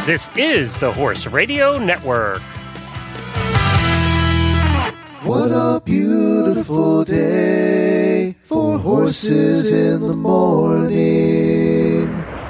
This is the Horse Radio Network. What a beautiful day for horses in the morning.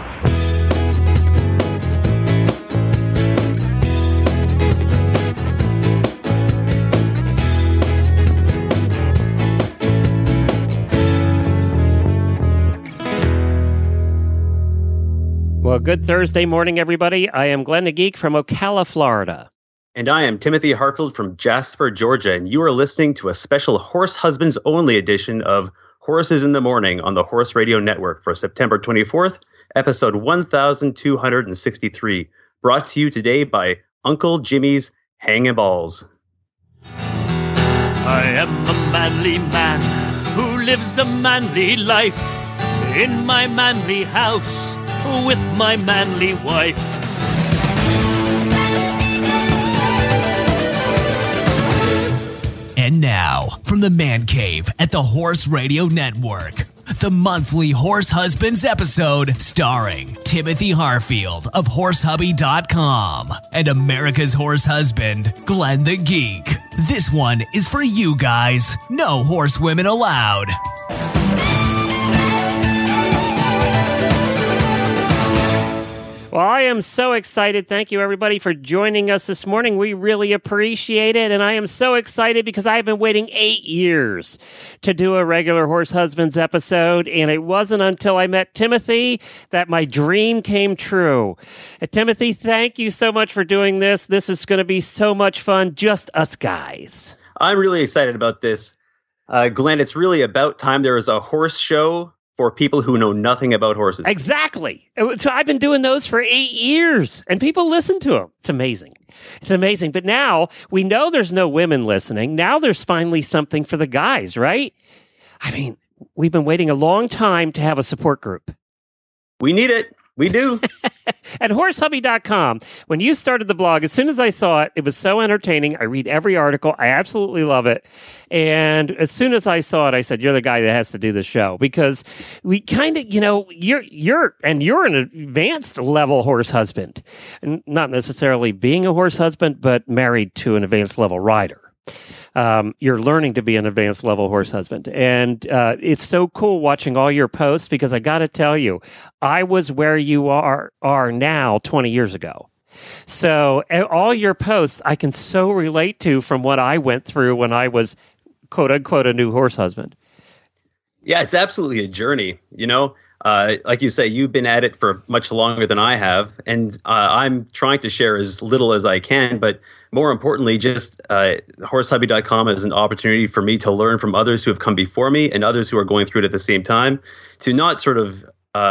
Well, good Thursday morning, everybody. I am Glenn the Geek from Ocala, Florida. And I am Timothy Hartfield from Jasper, Georgia, and you are listening to a special Horse Husbands Only edition of Horses in the Morning on the Horse Radio Network for September 24th, episode 1263, brought to you today by Uncle Jimmy's Hanging Balls. I am a manly man who lives a manly life in my manly house with my manly wife. And now, from the Man Cave at the Horse Radio Network, the monthly Horse Husbands episode starring Timothy Hartfield of HorseHubby.com and America's Horse Husband, Glenn the Geek. This one is for you guys. No horsewomen allowed. Well, I am so excited. Thank you, everybody, for joining us this morning. We really appreciate it. And I am so excited because I've been waiting 8 years to do a regular Horse Husbands episode. And it wasn't until I met Timothy that my dream came true. Timothy, thank you so much for doing this. This is going to be so much fun. Just us guys. I'm really excited about this. Glenn, it's really about time there is a horse show for people who know nothing about horses. Exactly. So I've been doing those for 8 years, and people listen to them. It's amazing. It's amazing. But now we know there's no women listening. Now there's finally something for the guys, right? I mean, we've been waiting a long time to have a support group. We need it. We do. At horsehubby.com, when you started the blog, as soon as I saw it, it was so entertaining. I read every article. I absolutely love it. And as soon as I saw it, I said, you're the guy that has to do the show, because we kind of, you're an advanced level horse husband, and not necessarily being a horse husband, but married to an advanced level rider. You're learning to be an advanced level horse husband. And it's so cool watching all your posts, because I got to tell you, I was where you are now 20 years ago. So all your posts I can so relate to from what I went through when I was, quote unquote, a new horse husband. Yeah, it's absolutely a journey. Like you say, you've been at it for much longer than I have, and I'm trying to share as little as I can, but more importantly, just horsehubby.com is an opportunity for me to learn from others who have come before me and others who are going through it at the same time, to not sort of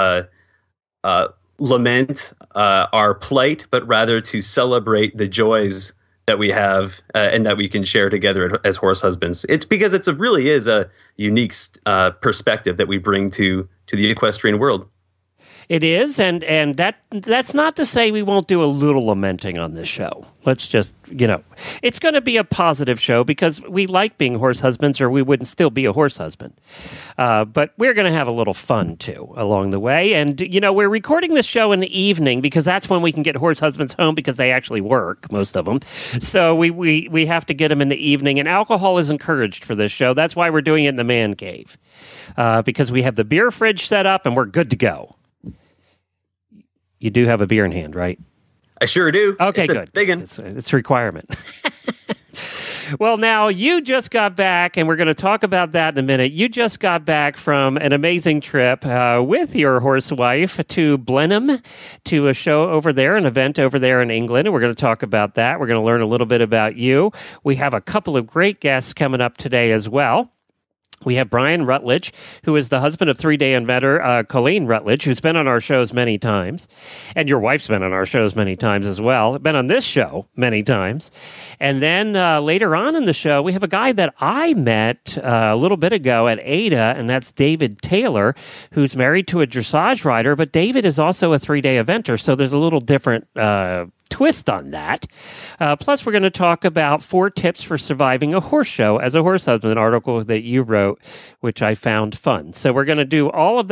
lament our plight, but rather to celebrate the joys that we have and that we can share together as horse husbands. It's because really is a unique perspective that we bring to the equestrian world. It is, and that's not to say we won't do a little lamenting on this show. Let's just, it's going to be a positive show because we like being horse husbands, or we wouldn't still be a horse husband. But we're going to have a little fun, too, along the way. And, we're recording this show in the evening because that's when we can get horse husbands home, because they actually work, most of them. So we have to get them in the evening. And alcohol is encouraged for this show. That's why we're doing it in the Man Cave, because we have the beer fridge set up and we're good to go. You do have a beer in hand, right? I sure do. Okay, it's good. Big one. It's a requirement. Well, now, you just got back, and we're going to talk about that in a minute. You just got back from an amazing trip with your horse wife to Blenheim, to a show over there, an event over there in England, and we're going to talk about that. We're going to learn a little bit about you. We have a couple of great guests coming up today as well. We have Brian Rutledge, who is the husband of three-day inventor Colleen Rutledge, who's been on our shows many times. And your wife's been on our shows many times as well. Been on this show many times. And then later on in the show, we have a guy that I met a little bit ago at ADA, and that's David Taylor, who's married to a dressage rider. But David is also a three-day eventer, so there's a little different twist on that. Plus, we're going to talk about 4 tips for surviving a horse show as a horse husband, an article that you wrote, which I found fun. So we're going to do all of that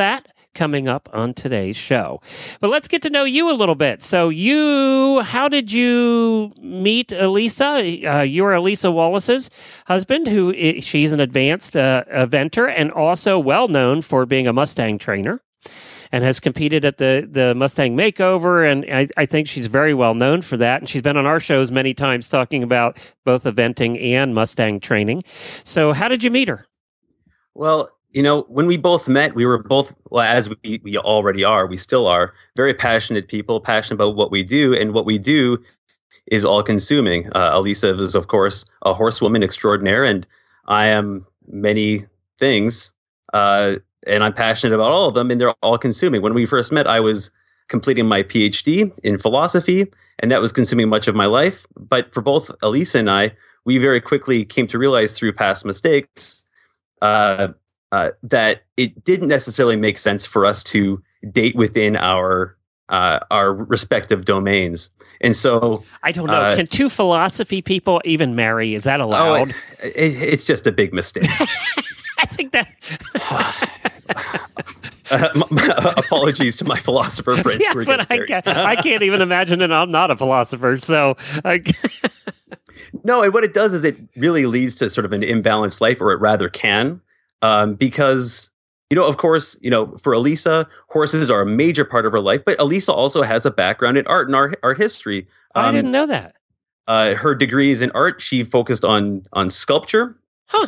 coming up on today's show. But let's get to know you a little bit. So how did you meet Elisa? You're Elisa Wallace's husband, she's an advanced eventer and also well known for being a Mustang trainer, and has competed at the Mustang Makeover, and I think she's very well known for that. And she's been on our shows many times talking about both eventing and Mustang training. So how did you meet her? Well, when we both met, we were both, well, as we already are, we still are, very passionate people, passionate about what we do, and what we do is all-consuming. Elisa is, of course, a horsewoman extraordinaire, and I am many things, and I'm passionate about all of them, and they're all consuming. When we first met, I was completing my PhD in philosophy, and that was consuming much of my life. But for both Elisa and I, we very quickly came to realize through past mistakes that it didn't necessarily make sense for us to date within our respective domains. And so I don't know. Can two philosophy people even marry? Is that allowed? It's just a big mistake. I think that. Apologies to my philosopher friends. Yeah, but I can't even imagine, and I'm not a philosopher. So, no, and what it does is it really leads to sort of an imbalanced life, or it rather can, because of course, for Elisa, horses are a major part of her life, but Elisa also has a background in art and art history. I didn't know that. Her degrees in art, she focused on sculpture. Huh.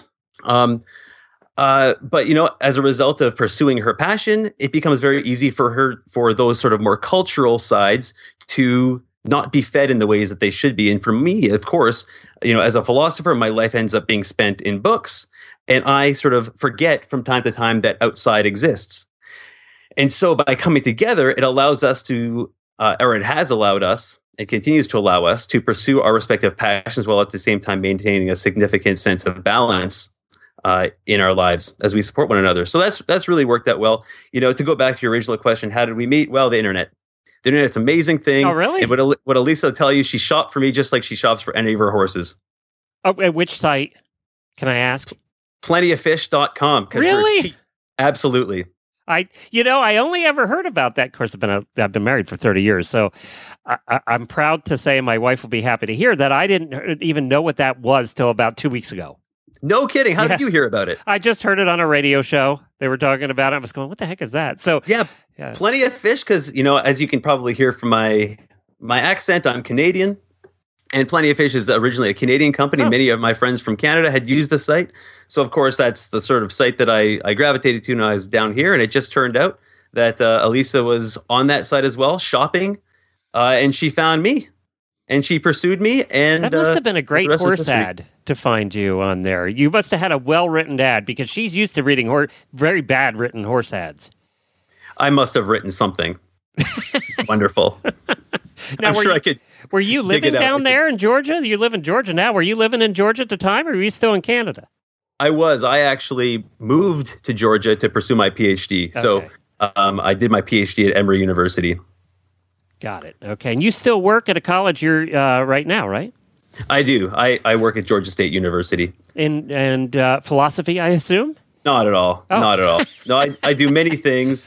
But as a result of pursuing her passion, it becomes very easy for those sort of more cultural sides to not be fed in the ways that they should be. And for me, of course, as a philosopher, my life ends up being spent in books, and I sort of forget from time to time that outside exists. And so by coming together, it allows us to, or it has allowed us, and continues to allow us to pursue our respective passions while at the same time maintaining a significant sense of balance in our lives as we support one another. So that's really worked out well. To go back to your original question, how did we meet? Well, the internet. The internet's an amazing thing. Oh, really? And what Elisa will tell you, she shopped for me just like she shops for any of her horses. Oh, at which site? Can I ask? Plentyoffish.com. Really? Absolutely. I only ever heard about that. Of course, I've been married for 30 years, so I'm proud to say my wife will be happy to hear that I didn't even know what that was till about 2 weeks ago. No kidding. How did you hear about it? I just heard it on a radio show. They were talking about it. I was going, what the heck is that? So yeah. Plenty of Fish, because, as you can probably hear from my accent, I'm Canadian. And Plenty of Fish is originally a Canadian company. Oh. Many of my friends from Canada had used the site. So, of course, that's the sort of site that I gravitated to when I was down here. And it just turned out that Elisa was on that site as well, shopping. And she found me. And she pursued me. And that must have been a great horse ad to find you on there. You must have had a well-written ad, because she's used to reading very bad written horse ads. I must have written something wonderful. Now, I'm sure I could. Were you living down there in Georgia? You live in Georgia now. Were you living in Georgia at the time, or were you still in Canada? I was. I actually moved to Georgia to pursue my PhD. Okay. So I did my PhD at Emory University. Got it. Okay. And you still work at a college you're right now, right? I do. I work at Georgia State University. And philosophy, I assume? Not at all. Oh. Not at all. No, I do many things.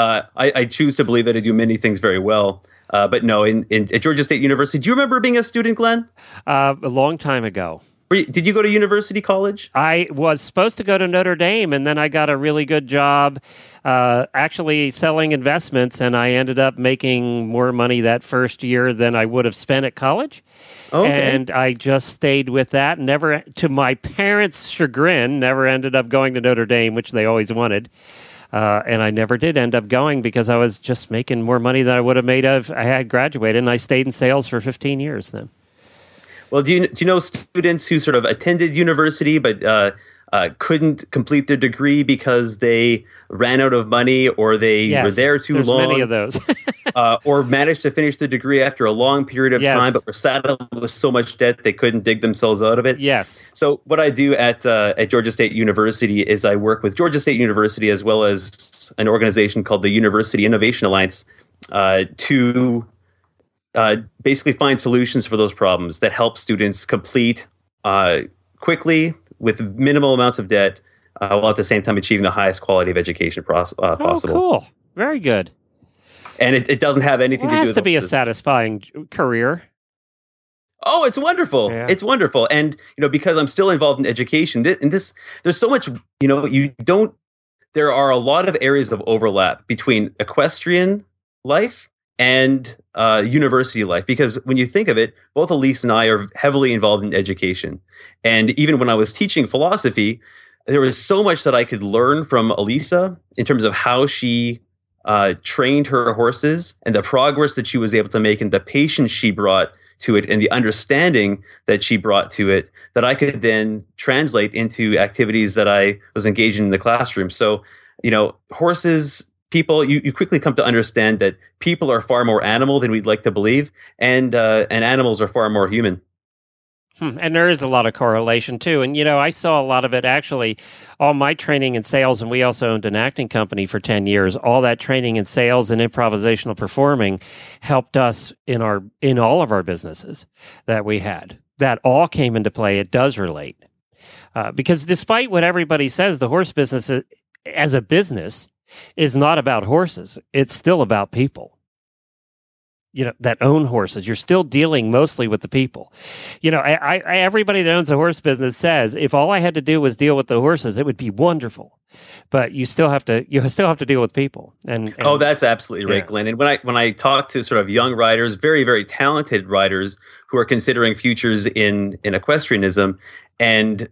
I choose to believe that I do many things very well. But no, at Georgia State University. Do you remember being a student, Glenn? A long time ago. Did you go to university college? I was supposed to go to Notre Dame, and then I got a really good job actually selling investments, and I ended up making more money that first year than I would have spent at college. Okay. And I just stayed with that. Never, to my parents' chagrin, never ended up going to Notre Dame, which they always wanted. And I never did end up going because I was just making more money than I would have made if I had graduated, and I stayed in sales for 15 years then. Well, do you know students who sort of attended university but couldn't complete their degree because they ran out of money, or they were there too long? Many of those. Or managed to finish the degree after a long period of time, but were saddled with so much debt they couldn't dig themselves out of it. Yes. So what I do at Georgia State University is I work with Georgia State University as well as an organization called the University Innovation Alliance to basically find solutions for those problems that help students complete quickly with minimal amounts of debt, while at the same time achieving the highest quality of education possible. Oh, cool. Very good. And it doesn't have anything Well, it to do has with to be a horses. satisfying career. Oh, it's wonderful. Yeah. It's wonderful. And, because I'm still involved in education, there's so much, there are a lot of areas of overlap between equestrian life and university life. Because when you think of it, both Elise and I are heavily involved in education. And even when I was teaching philosophy, there was so much that I could learn from Elisa in terms of how she trained her horses and the progress that she was able to make and the patience she brought to it and the understanding that she brought to it that I could then translate into activities that I was engaged in the classroom. So, horses, people, you quickly come to understand that people are far more animal than we'd like to believe, and animals are far more human. And there is a lot of correlation too. And, I saw a lot of it actually, all my training in sales, and we also owned an acting company for 10 years. All that training in sales and improvisational performing helped us in all of our businesses that we had. That all came into play. It does relate. Because despite what everybody says, the horse business as a business is not about horses. It's still about people. That own horses. You're still dealing mostly with the people. Everybody that owns a horse business says if all I had to do was deal with the horses, it would be wonderful. But you still have to deal with people. And oh, that's absolutely right, Glenn. And when I talk to sort of young riders, very, very talented riders who are considering futures in equestrianism, and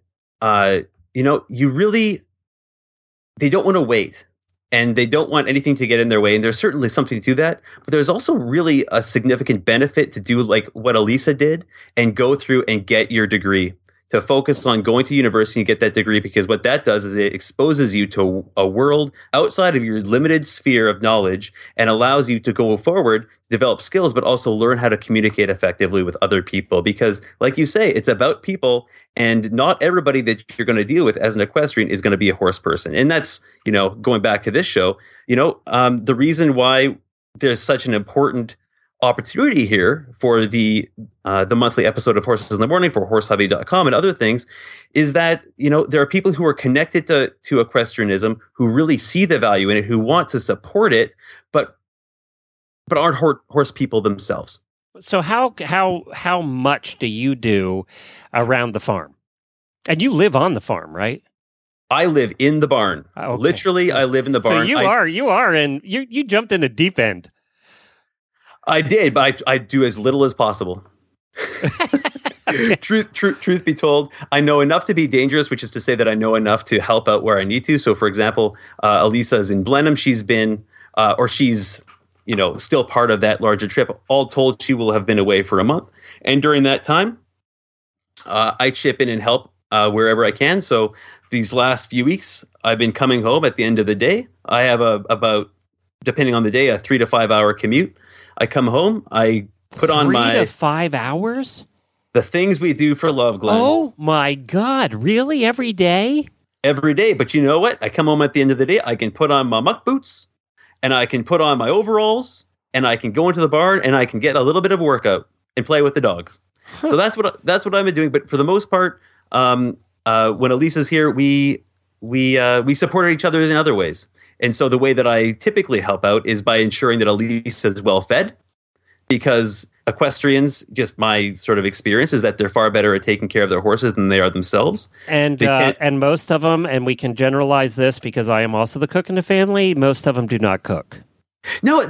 they don't want to wait. And they don't want anything to get in their way. And there's certainly something to that. But there's also really a significant benefit to do like what Elisa did and go through and get your degree, to focus on going to university and get that degree, because what that does is it exposes you to a world outside of your limited sphere of knowledge and allows you to go forward, develop skills, but also learn how to communicate effectively with other people. Because like you say, it's about people, and not everybody that you're going to deal with as an equestrian is going to be a horse person. And that's, going back to this show, the reason why there's such an important opportunity here for the monthly episode of Horses in the Morning for horsehubby.com and other things is that, there are people who are connected to equestrianism who really see the value in it, who want to support it, but aren't horse people themselves. So how much do you do around the farm? And you live on the farm, right? I live in the barn. Okay. Literally, I live in the barn. So you jumped in the deep end. I did, but I do as little as possible. Okay. Truth be told, I know enough to be dangerous, which is to say that I know enough to help out where I need to. So, for example, Elisa is in Blenheim. She's been, she's, still part of that larger trip. All told, she will have been away for a month. And during that time, I chip in and help wherever I can. So these last few weeks, I've been coming home at the end of the day. I have about, depending on the day, a 3 to 5 hour commute. I come home, I put on my 3 to 5 hours? The things we do for love, Glenn. Oh my God, really? Every day? Every day. But you know what? I come home at the end of the day, I can put on my muck boots, and I can put on my overalls, and I can go into the barn, and I can get a little bit of workout and play with the dogs. So that's what I've been doing. But for the most part, when Elisa's here, we support each other in other ways. And so the way that I typically help out is by ensuring that Elisa is well fed, because equestrians, just my sort of experience is that they're far better at taking care of their horses than they are themselves. And most of them, and we can generalize this because I am also the cook in the family, most of them do not cook. No,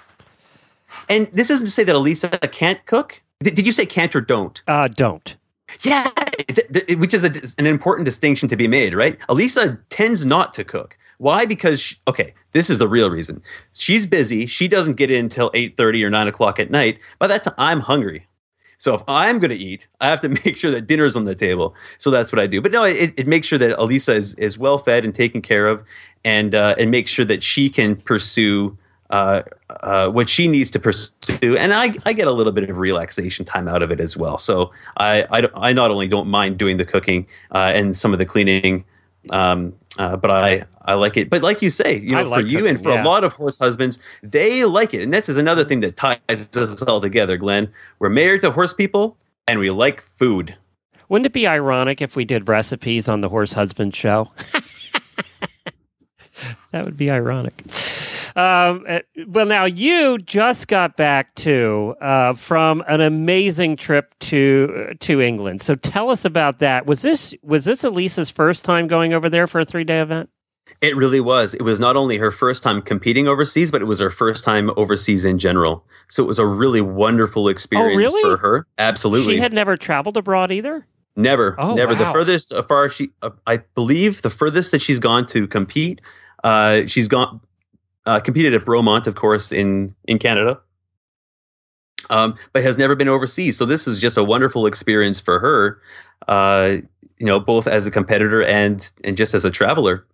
and this isn't to say that Elisa can't cook. Did you say can't or don't? Don't. Yeah, which is an important distinction to be made, right? Elisa tends not to cook. Why? Because, this is the real reason. She's busy. She doesn't get in until 8:30 or 9 o'clock at night. By that time, I'm hungry. So if I'm going to eat, I have to make sure that dinner's on the table. So that's what I do. But no, it makes sure that Elisa is well fed and taken care of, and makes sure that she can pursue what she needs to pursue. And I get a little bit of relaxation time out of it as well. So I not only don't mind doing the cooking and some of the cleaning, but I like it. But like you say, for you cooking, and for a lot of horse husbands, they like it. And this is another thing that ties us all together, Glenn. We're married to horse people, and we like food. Wouldn't it be ironic if we did recipes on the Horse Husband Show? That would be ironic. Well, now you just got back from an amazing trip to England. So tell us about that. Was this Elisa's first time going over there for a 3-day event? It really was. It was not only her first time competing overseas, but it was her first time overseas in general. So it was a really wonderful experience for her. Absolutely. She had never traveled abroad either? Never. Never. Wow. The furthest, I believe the furthest that she's gone to compete, she's gone, competed at Bromont, of course, in Canada, but has never been overseas. So this is just a wonderful experience for her, both as a competitor and just as a traveler.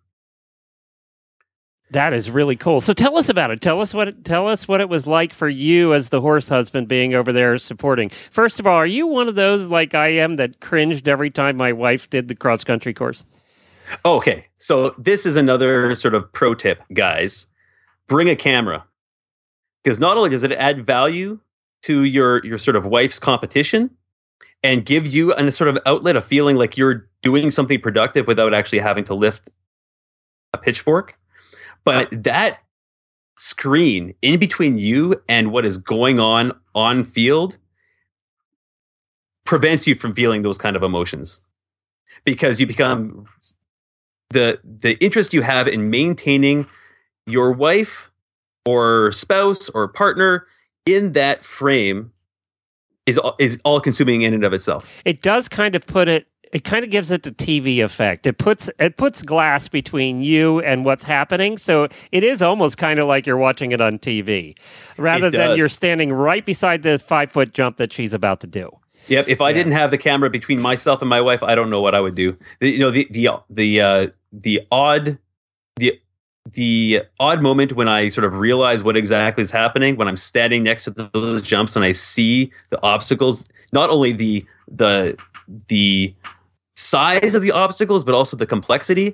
That is really cool. So tell us about it. Tell us what it was like for you as the horse husband being over there supporting. First of all, are you one of those like I am that cringed every time my wife did the cross country course? Okay. So this is another sort of pro tip, guys. Bring a camera. Because not only does it add value to your sort of wife's competition and give you a sort of outlet, a feeling like you're doing something productive without actually having to lift a pitchfork. But that screen in between you and what is going on field prevents you from feeling those kind of emotions, because you become the interest you have in maintaining your wife or spouse or partner in that frame is all consuming in and of itself. It does kind of put it. It kind of gives it the TV effect. It puts glass between you and what's happening, so it is almost kind of like you're watching it on TV, rather than you're standing right beside the 5-foot jump that she's about to do. Yep. If I didn't have the camera between myself and my wife, I don't know what I would do. The odd moment when I sort of realize what exactly is happening, when I'm standing next to those jumps and I see the obstacles, not only the size of the obstacles, but also the complexity.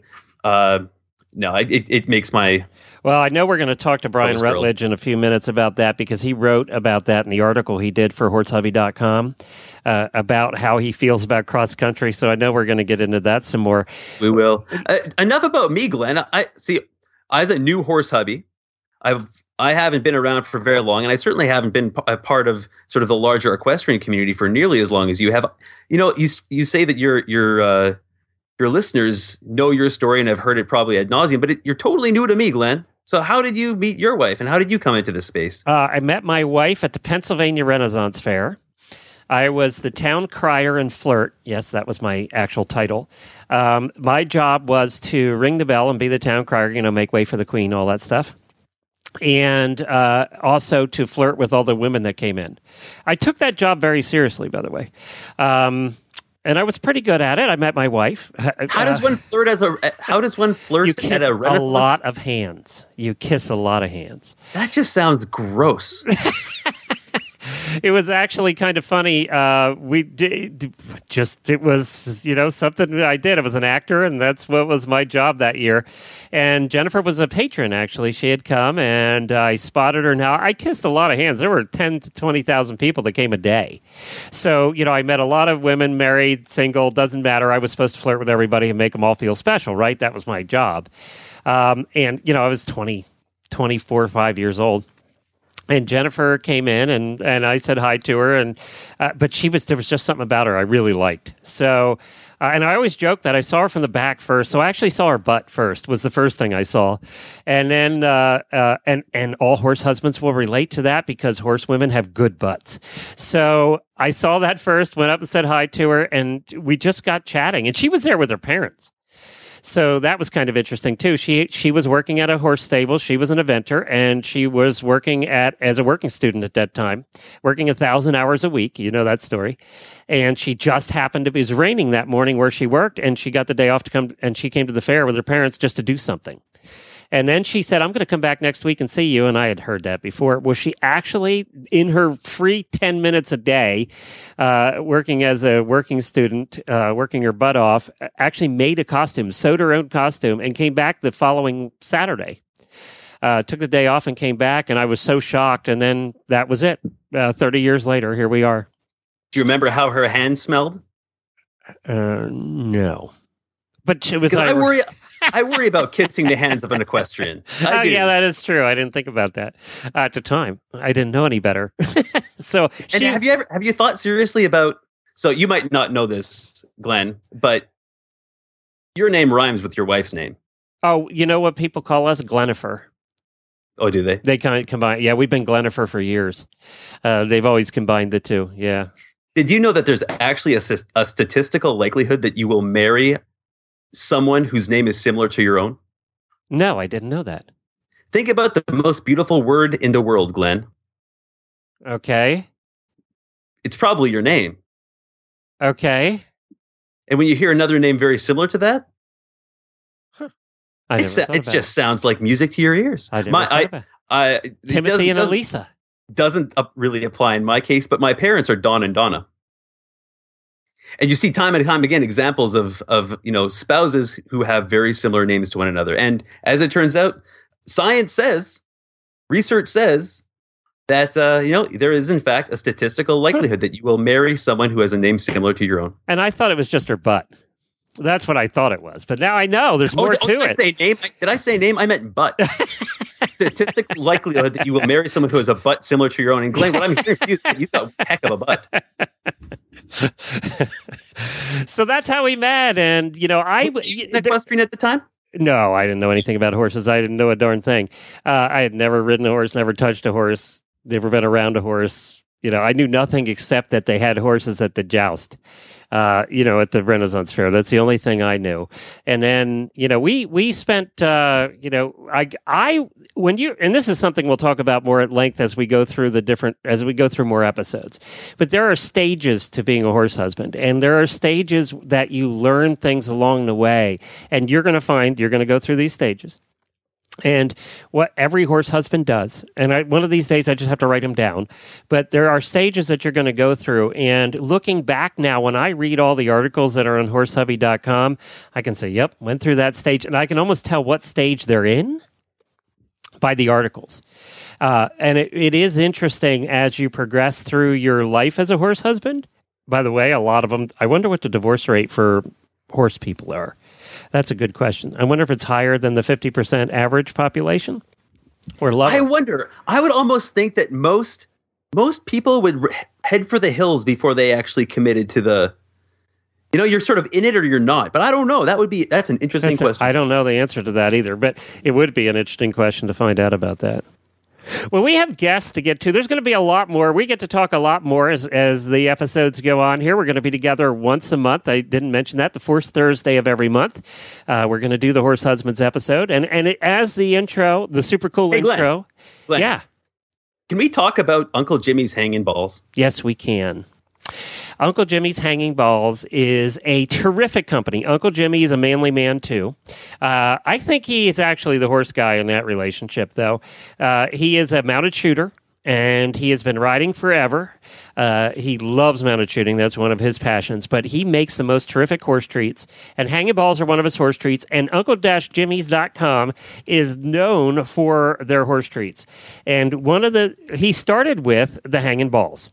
It makes my... Well, I know we're going to talk to Brian Rutledge in a few minutes about that, because he wrote about that in the article he did for horsehubby.com about how he feels about cross country. So I know we're going to get into that some more. We will. Enough about me, Glenn. I as a new horse hubby, I haven't been around for very long, and I certainly haven't been a part of sort of the larger equestrian community for nearly as long as you have. You say that your listeners know your story and have heard it probably ad nauseum, but you're totally new to me, Glenn. So how did you meet your wife, and how did you come into this space? I met my wife at the Pennsylvania Renaissance Fair. I was the town crier and flirt. Yes, that was my actual title. My job was to ring the bell and be the town crier, make way for the queen, all that stuff. And also to flirt with all the women that came in. I took that job very seriously, by the way. And I was pretty good at it. I met my wife. How does one flirt at a Renaissance? A lot of hands. You kiss a lot of hands. That just sounds gross. It was actually kind of funny. It was, something I did. I was an actor, and that's what was my job that year. And Jennifer was a patron, actually. She had come, and I spotted her. Now, I kissed a lot of hands. There were 10 to 20,000 people that came a day. So, I met a lot of women, married, single, doesn't matter. I was supposed to flirt with everybody and make them all feel special, right? That was my job. I was 24, 5 years old. And Jennifer came in, and I said hi to her, but there was just something about her I really liked. So, and I always joke that I saw her from the back first. So I actually saw her butt first, was the first thing I saw. And then, and all horse husbands will relate to that, because horse women have good butts. So I saw that first, went up and said hi to her, and we just got chatting. And she was there with her parents. So that was kind of interesting too. She was working at a horse stable. She was an eventer, and she was working as a working student at that time, working 1,000 hours a week. You know that story. And she just happened to be, it was raining that morning where she worked, and she got the day off to come, and she came to the fair with her parents just to do something. And then she said, I'm going to come back next week and see you. And I had heard that before. Well, she actually, in her free 10 minutes a day, working as a working student, working her butt off, actually made a costume, sewed her own costume, and came back the following Saturday. Took the day off and came back, and I was so shocked. And then that was it. 30 years later, here we are. Do you remember how her hand smelled? No. But it was... I worry... I worry about kissing the hands of an equestrian. I do. Yeah, that is true. I didn't think about that at the time. I didn't know any better. So, And have you thought seriously about? So you might not know this, Glenn, but your name rhymes with your wife's name. Oh, you know what people call us? Glenifer. Oh, do they? They kind of combine. Yeah, we've been Glenifer for years. They've always combined the two. Yeah. Did you know that there's actually a statistical likelihood that you will marry someone whose name is similar to your own? No, I didn't know that. Think about the most beautiful word in the world, Glenn. Okay. It's probably your name. Okay. And when you hear another name very similar to that, I never it thought about just sounds like music to your ears. I never thought about it. Timothy and Elisa. Doesn't really apply in my case, but my parents are Don and Donna. And you see time and time again examples of spouses who have very similar names to one another. And as it turns out, research says that there is in fact a statistical likelihood that you will marry someone who has a name similar to your own. And I thought it was just her butt. That's what I thought it was. But now I know there's more to did it. I say name? Did I say name? I meant butt. Statistical likelihood that you will marry someone who has a butt similar to your own. And Glenn, what I'm hearing from you is that you've got a heck of a butt. So that's how we met. And, Were you equestrian at the time? No, I didn't know anything about horses. I didn't know a darn thing. I had never ridden a horse, never touched a horse, never been around a horse. I knew nothing except that they had horses at the joust. At the Renaissance Fair. That's the only thing I knew. And then, we spent, and this is something we'll talk about more at length as we go through more episodes. But there are stages to being a horse husband, and there are stages that you learn things along the way. And you're going to go through these stages. And what every horse husband does, and one of these days I just have to write them down, but there are stages that you're going to go through. And looking back now, when I read all the articles that are on horsehubby.com, I can say, yep, went through that stage. And I can almost tell what stage they're in by the articles. And it is interesting as you progress through your life as a horse husband. By the way, a lot of them, I wonder what the divorce rate for horse people are. That's a good question. I wonder if it's higher than the 50% average population or lower. I wonder. I would almost think that most people would head for the hills before they actually committed to the, you're sort of in it or you're not. But I don't know. That's an interesting question. I don't know the answer to that either, but it would be an interesting question to find out about that. Well, we have guests to get to. There's going to be a lot more. We get to talk a lot more as the episodes go on here. We're going to be together once a month. I didn't mention that. The first Thursday of every month. We're going to do the Horse Husbands episode. And as the intro, the super cool intro. Glenn, yeah. Can we talk about Uncle Jimmy's Hanging Balls? Yes, we can. Uncle Jimmy's Hanging Balls is a terrific company. Uncle Jimmy is a manly man, too. I think he is actually the horse guy in that relationship, though. He is a mounted shooter, and he has been riding forever. He loves mounted shooting. That's one of his passions. But he makes the most terrific horse treats, and Hanging Balls are one of his horse treats. And Uncle-Jimmys.com is known for their horse treats. And he started with the Hanging Balls.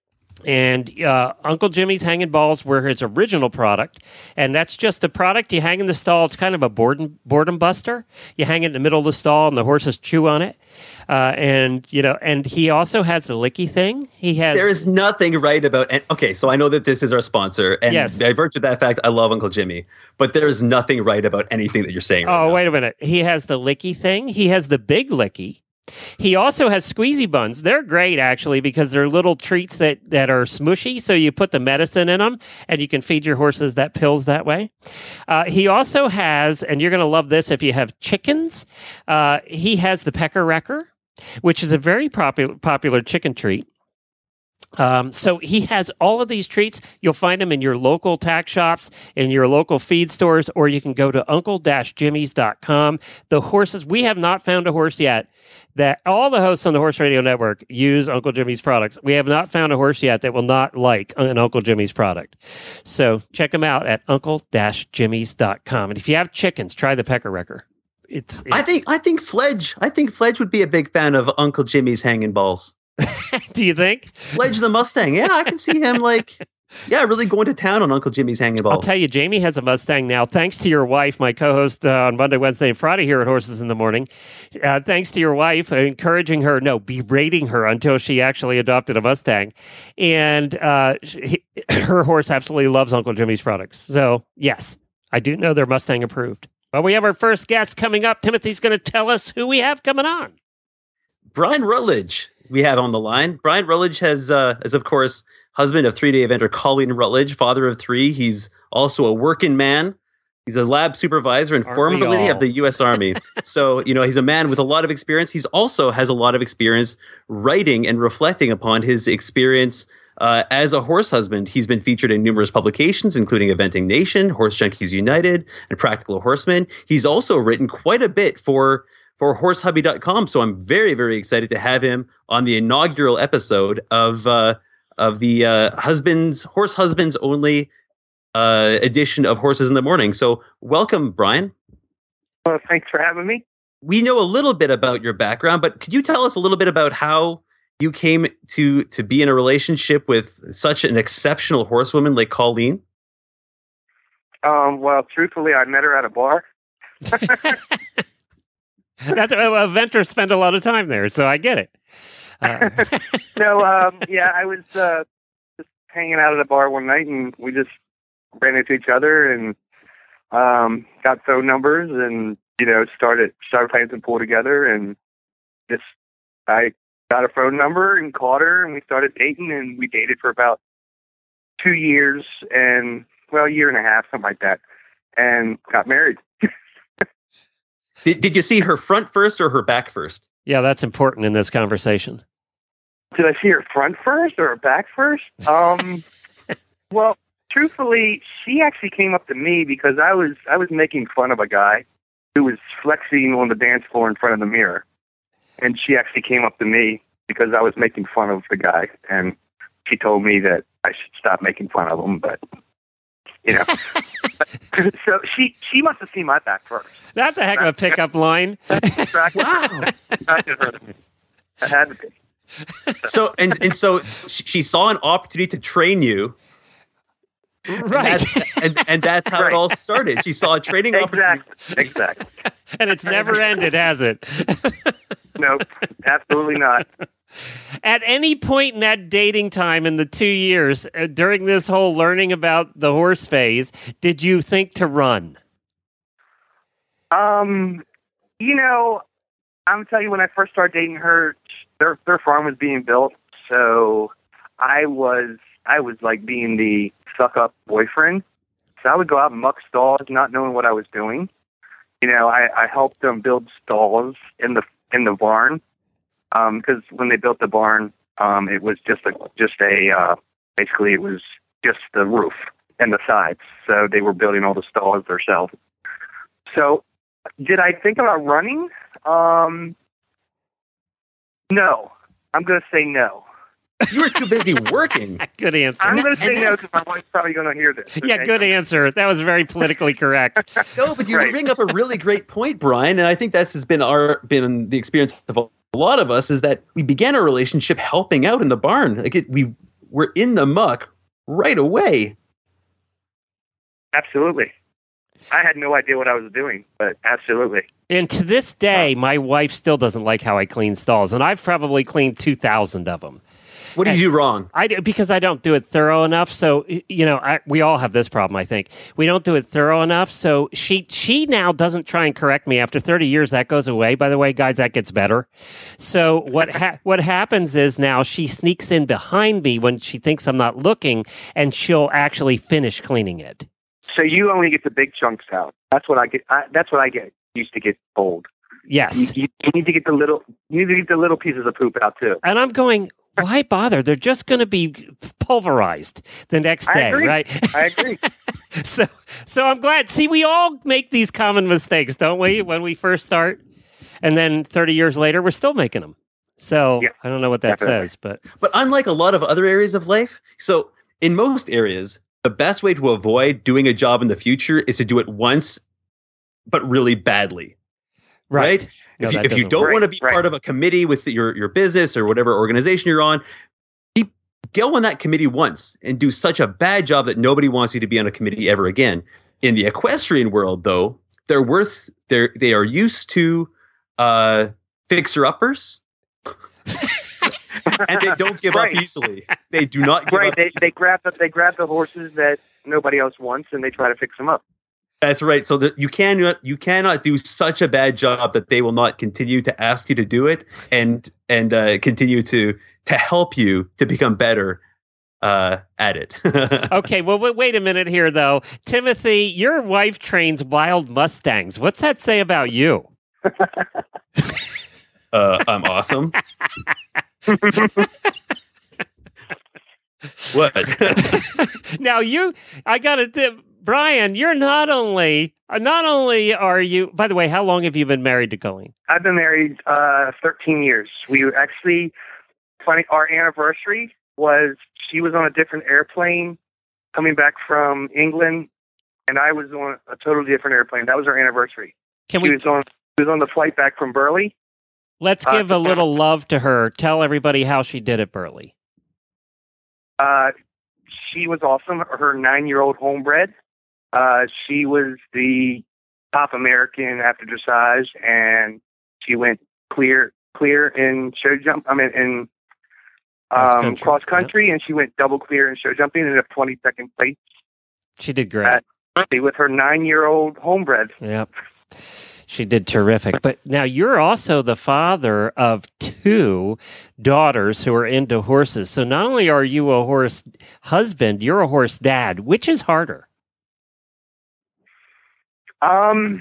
And Uncle Jimmy's Hanging Balls were his original product, and that's just a product you hang in the stall. It's kind of a boredom buster. You hang it in the middle of the stall, and the horses chew on it. And he also has the licky thing. There is nothing right about. Okay, so I know that this is our sponsor, and yes. By virtue of that fact, I love Uncle Jimmy. But there is nothing right about anything that you're saying. Right now. Wait a minute. He has the licky thing. He has the big licky. He also has squeezy buns. They're great, actually, because they're little treats that are smushy, so you put the medicine in them, and you can feed your horses that pills that way. He also has, and you're going to love this if you have chickens, he has the Pecker Wrecker, which is a very popular chicken treat. So he has all of these treats. You'll find them in your local tack shops, in your local feed stores, or you can go to uncle-jimmys.com. The horses, we have not found a horse yet that all the hosts on the Horse Radio Network use Uncle Jimmy's products. We have not found a horse yet that will not like an Uncle Jimmy's product. So check them out at uncle-jimmys.com. And if you have chickens, try the Pecker Wrecker. I think Fledge would be a big fan of Uncle Jimmy's Hanging Balls. Do you think? Fledge the Mustang. Yeah, I can see him like Yeah, really going to town on Uncle Jimmy's hanging balls. I'll tell you, Jamie has a Mustang now, thanks to your wife, my co-host on Monday, Wednesday, and Friday here at Horses in the Morning. Thanks to your wife, encouraging her, berating her until she actually adopted a Mustang. And her horse absolutely loves Uncle Jimmy's products. So, yes, I do know they're Mustang approved. Well, we have our first guest coming up. Timothy's going to tell us who we have coming on. Brian Rutledge we have on the line. Brian Rutledge is, of course, husband of three-day eventer Colleen Rutledge, father of three. He's also a working man. He's a lab supervisor and formerly of the U.S. Army. So, he's a man with a lot of experience. He's also has a lot of experience writing and reflecting upon his experience as a horse husband. He's been featured in numerous publications, including Eventing Nation, Horse Junkies United, and Practical Horseman. He's also written quite a bit for horsehubby.com. So I'm very, very excited to have him on the inaugural episode of the Horse Husbands Only edition of Horses in the Morning. So welcome, Brian. Well, thanks for having me. We know a little bit about your background, but could you tell us a little bit about how you came to be in a relationship with such an exceptional horsewoman like Colleen? Well, truthfully, I met her at a bar. That's eventers spend a lot of time there, so I get it. No, I was just hanging out at a bar one night, and we just ran into each other and got phone numbers, and started playing some pool together, and I got a phone number and called her, and we started dating, and we dated for about 2 years, and a year and a half, something like that, and got married. Did you see her front first or her back first? Yeah, that's important in this conversation. Did I see her front first or her back first? Well, truthfully, she actually came up to me because I was making fun of a guy who was flexing on the dance floor in front of the mirror. And she actually came up to me because I was making fun of the guy. And she told me that I should stop making fun of him, but so she must have seen my back first. That's a heck of a pickup line. Wow. I had to be. So so she saw an opportunity to train you, right? And that's how it all started. She saw a training opportunity. Exactly. And it's never ended, has it? Nope, absolutely not. At any point in that dating time in the 2 years, during this whole learning about the horse phase, did you think to run? I'm telling you, when I first started dating her, their farm was being built, so I was like being the suck up boyfriend. So I would go out and muck stalls, not knowing what I was doing. I helped them build stalls in the barn, because when they built the barn, it was basically it was just the roof and the sides. So they were building all the stalls themselves. So did I think about running? No. I'm going to say no. You were too busy working. Good answer. I'm going to say no because my wife's probably going to hear this. Okay? Yeah, good answer. That was very politically correct. No, but you bring up a really great point, Brian, and I think this has been the experience of a lot of us, is that we began our relationship helping out in the barn. We were in the muck right away. Absolutely. I had no idea what I was doing, but absolutely. And to this day, my wife still doesn't like how I clean stalls, and I've probably cleaned 2,000 of them. What did you do wrong? Because I don't do it thorough enough. So, we all have this problem, I think. We don't do it thorough enough. So she now doesn't try and correct me. After 30 years, that goes away. By the way, guys, that gets better. So what happens is now she sneaks in behind me when she thinks I'm not looking, and she'll actually finish cleaning it. So you only get the big chunks out. That's what I get. That's what I get. Used to get bold. Yes. You need to get the little pieces of poop out too. And I'm going, why bother? They're just going to be pulverized the next day, right? I agree. So I'm glad. See, we all make these common mistakes, don't we, when we first start? And then 30 years later, we're still making them. So yeah, I don't know what that says. But unlike a lot of other areas of life, so in most areas, the best way to avoid doing a job in the future is to do it once, but really badly. Right? No, if you don't want to be part of a committee with your business or whatever organization you're on, be go on that committee once and do such a bad job that nobody wants you to be on a committee ever again. In the equestrian world, though, they are used to fixer-uppers. And they don't give up easily. They do not give up easily. They grab the horses that nobody else wants, and they try to fix them up. That's right. So you cannot do such a bad job that they will not continue to ask you to do it and continue to help you to become better at it. Okay, well, wait a minute here, though. Timothy, your wife trains wild Mustangs. What's that say about you? I'm awesome. What? Now I got to tip, Brian, you're not only are you, by the way, how long have you been married to Colleen? I've been married 13 years. We were actually, funny, our anniversary was, she was on a different airplane coming back from England, and I was on a totally different airplane. That was our anniversary. She was on the flight back from Burley. Let's give a little love to her. Tell everybody how she did at Burley. She was awesome. Her 9-year-old homebred. She was the top American after dressage, and she went clear in show jump. In cross country, and she went double clear in show jumping in a 22nd place. She did great with her 9-year-old homebred. Yep. She did terrific. But now you're also the father of 2 daughters who are into horses. So not only are you a horse husband, you're a horse dad. Which is harder? I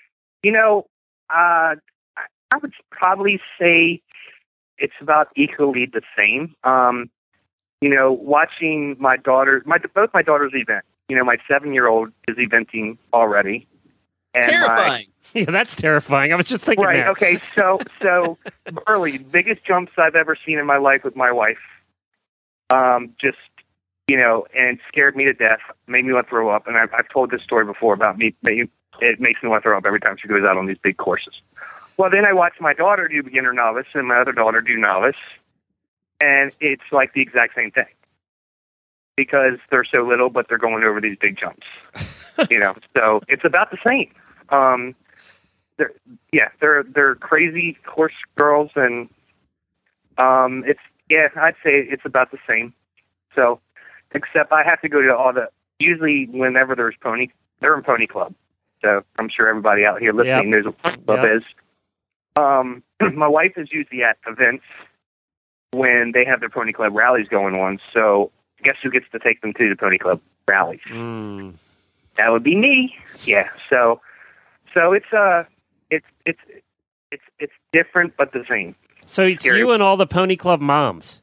would probably say it's about equally the same. Watching my daughter, both my daughters event. My 7-year-old is eventing already. And terrifying. Yeah, that's terrifying. I was just thinking that. Okay. So Burley, biggest jumps I've ever seen in my life with my wife. And scared me to death, made me want to throw up. And I've told this story before about me. It makes me want to throw up every time she goes out on these big courses. Well, then I watch my daughter do beginner novice and my other daughter do novice. And it's like the exact same thing. Because they're so little, but they're going over these big jumps. So it's about the same. They're crazy horse girls, and I'd say it's about the same. So, except I have to go to usually whenever there's pony, they're in Pony Club. So I'm sure everybody out here listening knows what Pony Club is. My wife is usually at events when they have their Pony Club rallies going on. So guess who gets to take them to the Pony Club rallies? That would be me. Yeah. So it's different but the same. So it's you and all the Pony Club moms.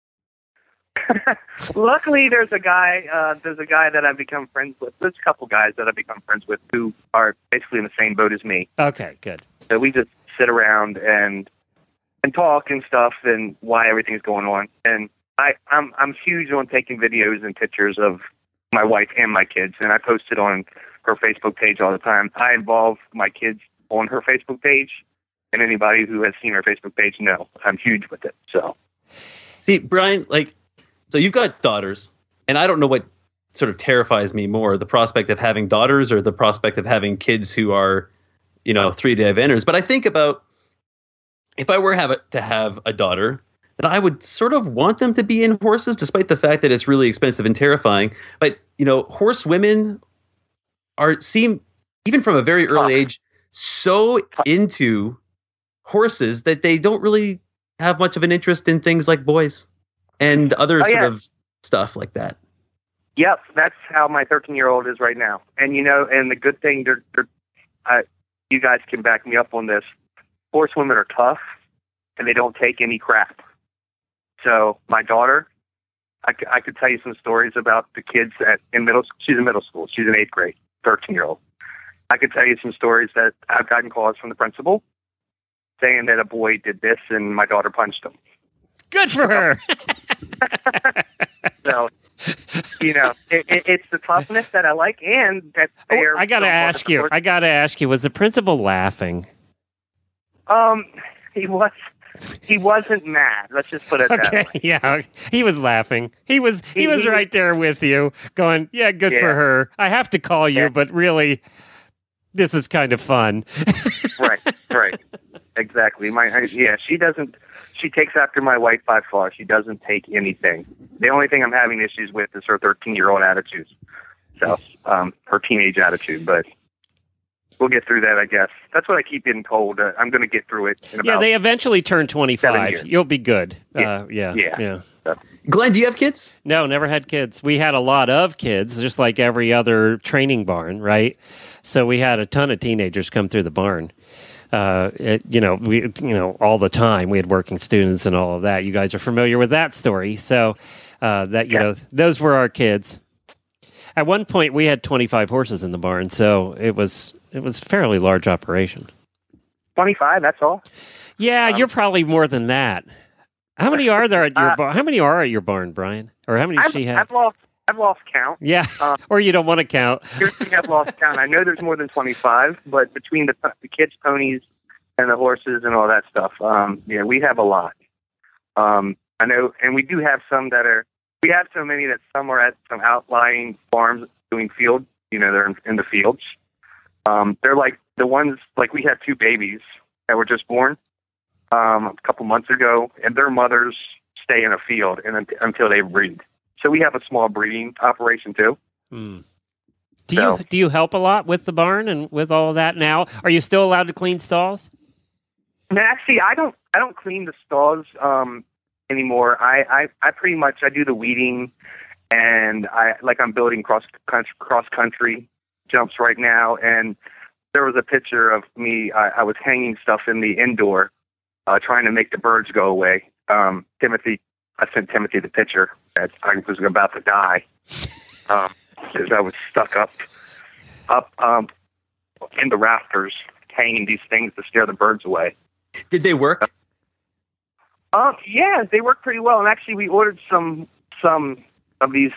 Luckily, there's a guy that I've become friends with. There's a couple guys that I've become friends with who are basically in the same boat as me. Okay, good. So we just sit around and talk and stuff and why everything's going on. And I'm huge on taking videos and pictures of my wife and my kids, and I post it on her Facebook page all the time. I involve my kids on her Facebook page, and anybody who has seen her Facebook page know I'm huge with it. So, see, Brian, so you've got daughters, and I don't know what sort of terrifies me more, the prospect of having daughters or the prospect of having kids who are, 3-day eventers. But I think about if I were to have a daughter, that I would sort of want them to be in horses, despite the fact that it's really expensive and terrifying. But, horse women seem, even from a very early age, so into horses that they don't really have much of an interest in things like boys and other sort of stuff like that. Yep, that's how my 13-year-old is right now. And, and the good thing, you guys can back me up on this, horsewomen are tough, and they don't take any crap. So my daughter, I could tell you some stories about the kids in middle school. She's in middle school. She's in 8th grade, 13-year-old. I could tell you some stories that I've gotten calls from the principal saying that a boy did this and my daughter punched him. Good for her. So, it's the toughness that I like, and that they're. I got to ask you, was the principal laughing? He was. He wasn't mad. Let's just put it that way. Yeah, he was laughing. He was right there with you, going, "Yeah, good for her. I have to call you, but really, this is kind of fun." Right. Exactly. She doesn't. She takes after my wife by far. She doesn't take anything. The only thing I'm having issues with is her 13-year-old attitude. So, her teenage attitude, but we'll get through that, I guess. That's what I keep getting told. I'm going to get through it. In about they eventually turn 25. You'll be good. Yeah. Glenn, do you have kids? No, never had kids. We had a lot of kids, just like every other training barn, right? So we had a ton of teenagers come through the barn. All the time. We had working students and all of that. You guys are familiar with that story. So those were our kids. At one point, we had 25 horses in the barn, so it was a fairly large operation. 25, that's all? Yeah, you're probably more than that. How many are there at your barn? How many are at your barn, Brian? Or how many does she have? I've lost count. Yeah, or you don't want to count. Seriously, I've lost count. I know there's more than 25, but between the kids' ponies and the horses and all that stuff, we have a lot. I know, and we do have some we have so many that some are at some outlying farms doing field. They're in the fields. They're like the ones, like we had 2 babies that were just born a couple months ago, and their mothers stay in a field until they breed. So we have a small breeding operation too. Do you help a lot with the barn and with all of that now? Are you still allowed to clean stalls? No, actually, I don't clean the stalls anymore. I pretty much I do the weeding, and I'm building cross country jumps right now. And there was a picture of me. I was hanging stuff in the indoor, trying to make the birds go away. I sent Timothy the picture that I was about to die because I was stuck up in the rafters hanging these things to scare the birds away. Did they work? Yeah, they work pretty well. And actually, we ordered some of these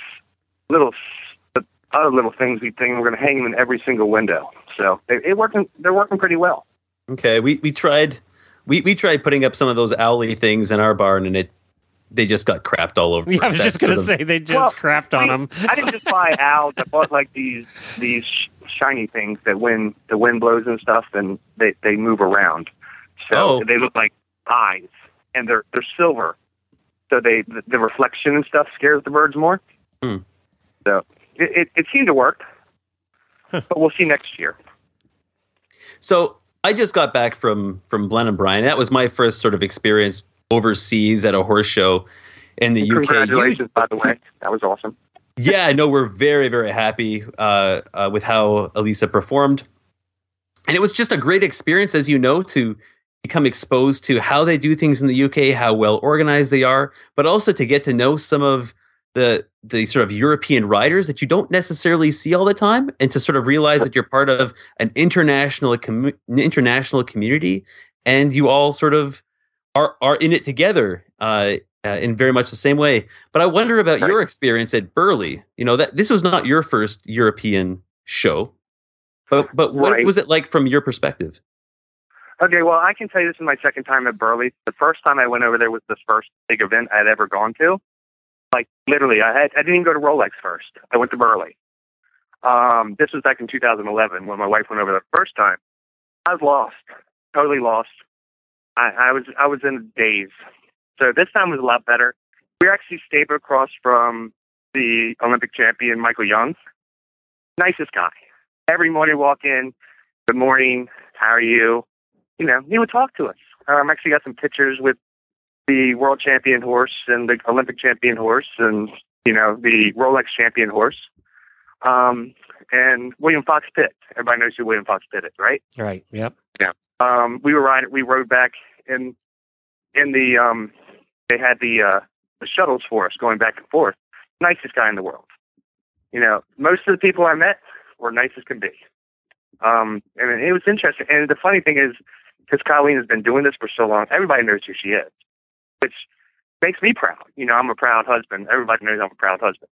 other little things we think we're going to hang them in every single window. So they're working pretty well. Okay, we tried putting up some of those owly things in our barn, and they just got crapped all over. Yeah, I was just going to say they just crapped on them. I didn't just buy owls. I bought like these shiny things that when the wind blows and stuff, then they move around. So they look like eyes, and they're silver. So the reflection and stuff scares the birds more. So it seemed to work, but we'll see next year. So I just got back from Glenn and Brian. That was my first sort of experience overseas at a horse show in the UK. Congratulations, by the way. That was awesome. Yeah, I know we're very, very happy with how Elisa performed. And it was just a great experience, as you know, to become exposed to how they do things in the UK, how well organized they are, but also to get to know some of the sort of European riders that you don't necessarily see all the time, and to sort of realize that you're part of an international community, and you all sort of are in it together in very much the same way. But I wonder about your experience at Burghley. That this was not your first European show, but what was it like from your perspective? Okay, well, I can tell you this is my second time at Burghley. The first time I went over there was the first big event I had ever gone to. Like, literally, I didn't even go to Rolex first. I went to Burghley. This was back in 2011 when my wife went over the first time. I was lost, totally lost. I was in a daze. So this time was a lot better. We actually stayed across from the Olympic champion, Michael Young. Nicest guy. Every morning walk in, good morning, how are you? He would talk to us. Actually got some pictures with the world champion horse and the Olympic champion horse and, the Rolex champion horse. And William Fox Pitt. Everybody knows who William Fox Pitt is, right? Right. Yep. Yeah. We rode back in the, they had the shuttles for us going back and forth. Nicest guy in the world. Most of the people I met were nice as can be. And it was interesting. And the funny thing is, because Colleen has been doing this for so long, everybody knows who she is, which makes me proud. I'm a proud husband. Everybody knows I'm a proud husband.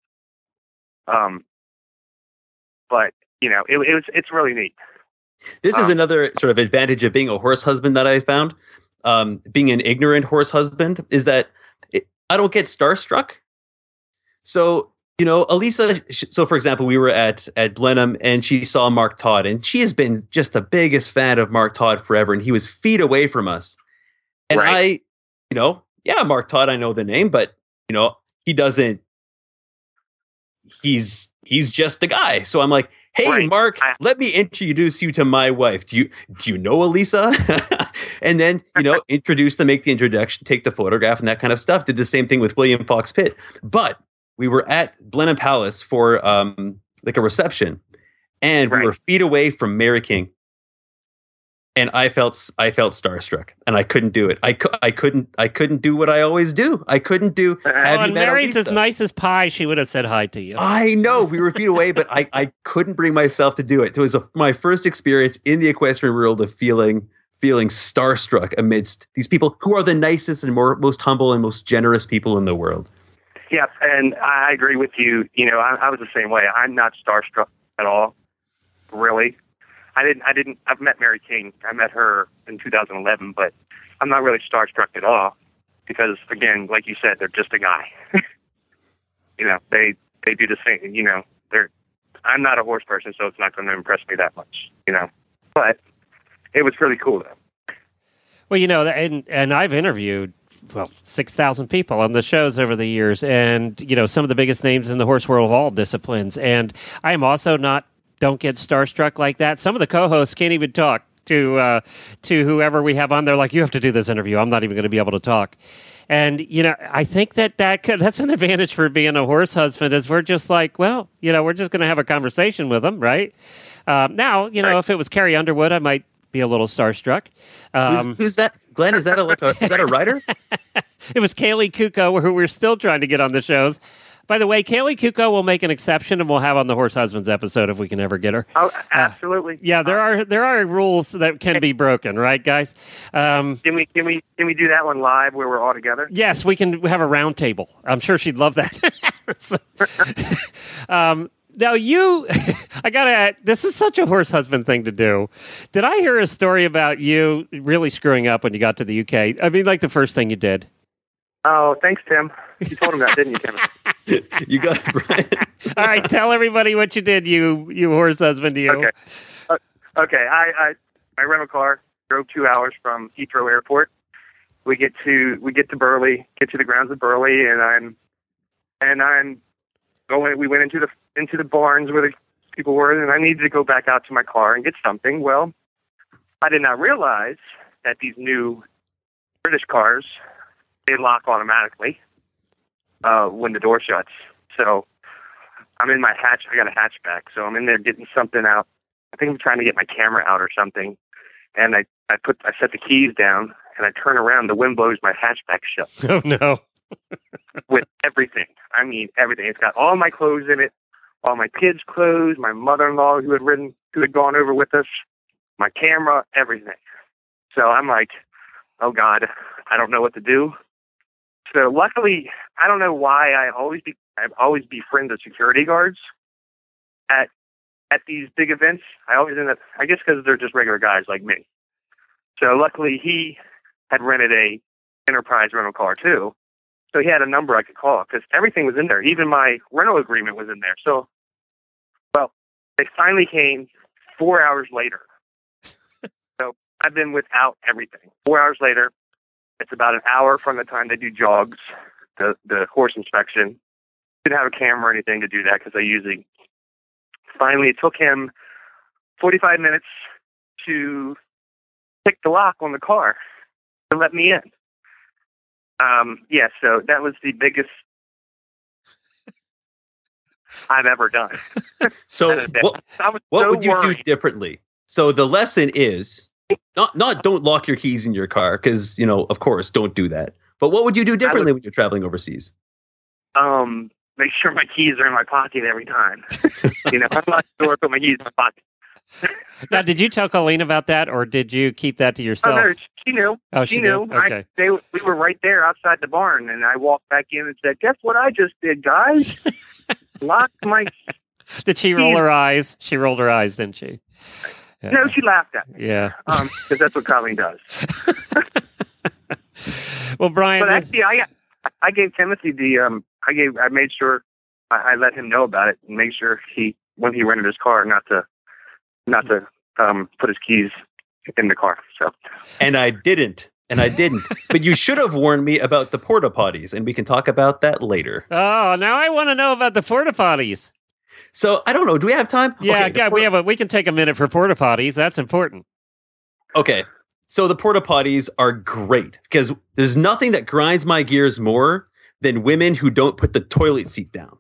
But it's really neat. This is another sort of advantage of being a horse husband that I found. being an ignorant horse husband is that I don't get starstruck. So, you know, Elisa, so for example, we were at Blenheim and she saw Mark Todd, and she has been just the biggest fan of Mark Todd forever. And he was feet away from us. And Right. Mark Todd, I know the name, but, you know, he's just the guy. So I'm like, hey, Right. Mark, let me introduce you to my wife. Do you know Elisa? And then, you know, introduce them, make the introduction, take the photograph and that kind of stuff. Did the same thing with William Fox Pitt. But we were at Blenheim Palace for like a reception, and we Right. were feet away from Mary King. And I felt starstruck, and I couldn't do it. I couldn't do what I always do. I couldn't do. Have Oh, you and met Mary's Elisa? as nice as pie. She would have said hi to you. I know we were feet away, but I couldn't bring myself to do it. So it was my first experience in the equestrian world of feeling starstruck amidst these people who are the nicest and most humble and most generous people in the world. Yeah, and I agree with you. You know, I was the same way. I'm not starstruck at all, really. I've met Mary King. I met her in 2011, but I'm not really starstruck at all because, again, like you said, they're just a guy. You know, they do the same. You know, I'm not a horse person, so it's not going to impress me that much. You know, but it was really cool though. Well, you know, and I've interviewed 6,000 people on the shows over the years, and you know, some of the biggest names in the horse world of all disciplines. And I am also don't get starstruck like that. Some of the co-hosts can't even talk to whoever we have on there. Like, you have to do this interview. I'm not even going to be able to talk. And you know, I think that's an advantage for being a horse husband. Is we're just like, well, you know, we're just going to have a conversation with them, right? Now, you know, Right. if it was Carrie Underwood, I might be a little starstruck. Who's that? Glenn, is that a writer? It was Kaylee Kuko, who we're still trying to get on the shows. By the way, Kaylee Kuko will make an exception, and we'll have on the Horse Husbands episode if we can ever get her. Oh, absolutely. Yeah, there are rules that can be broken, right, guys? Can we do that one live where we're all together? Yes, we can have a round table. I'm sure she'd love that. So, now I gotta add, this is such a horse husband thing to do. Did I hear a story about you really screwing up when you got to the UK? I mean, like the first thing you did. Oh, thanks, Tim. You told him that, didn't you, Tim? You got it, Brian. All right, tell everybody what you did, you horse husband. You. Okay. Okay. I rental car, drove 2 hours from Heathrow Airport. We get to Burley, get to the grounds of Burley, and I'm going. We went into the barns where the people were, and I needed to go back out to my car and get something. Well, I did not realize that these new British cars, they lock automatically when the door shuts. So I'm in my hatch. I got a hatchback, so I'm in there getting something out. I think I'm trying to get my camera out or something. And I set the keys down, and I turn around. The wind blows my hatchback shut Oh no. with everything. I mean, everything. It's got all my clothes in it, all my kids' clothes, my mother-in-law who had gone over with us, my camera, everything. So I'm like, oh God, I don't know what to do. So luckily, I don't know why I've always befriend the security guards at these big events. I always end up, I guess because they're just regular guys like me. So luckily he had rented a Enterprise rental car too. So he had a number I could call because everything was in there. Even my rental agreement was in there. So, well, they finally came 4 hours later. So I've been without everything. 4 hours later, it's about an hour from the time they do jogs, the horse inspection. Didn't have a camera or anything to do that because I usually. Finally, it took him 45 minutes to pick the lock on the car to let me in. Yeah, so that was the biggest I've ever done. So what would you do differently? So the lesson is not don't lock your keys in your car because, you know, of course, don't do that. But what would you do differently when you're traveling overseas? Make sure my keys are in my pocket every time. You know, unlock the door, put my keys in my pocket. Now, did you tell Colleen about that, or did you keep that to yourself? Oh, no, she knew. Oh, she knew? Okay. We were right there outside the barn, and I walked back in and said, guess what I just did, guys? Locked my... Did she roll her eyes? She rolled her eyes, didn't she? Yeah. No, she laughed at me. Yeah. Because that's what Colleen does. Well, Brian, But actually, I gave Timothy I made sure I let him know about it and make sure when he rented his car not to put his keys in the car. So. And I didn't. But you should have warned me about the porta potties, and we can talk about that later. Oh, now I want to know about the porta potties. So I don't know. Do we have time? Yeah, okay, we can take a minute for porta potties. That's important. Okay. So the porta potties are great because there's nothing that grinds my gears more than women who don't put the toilet seat down.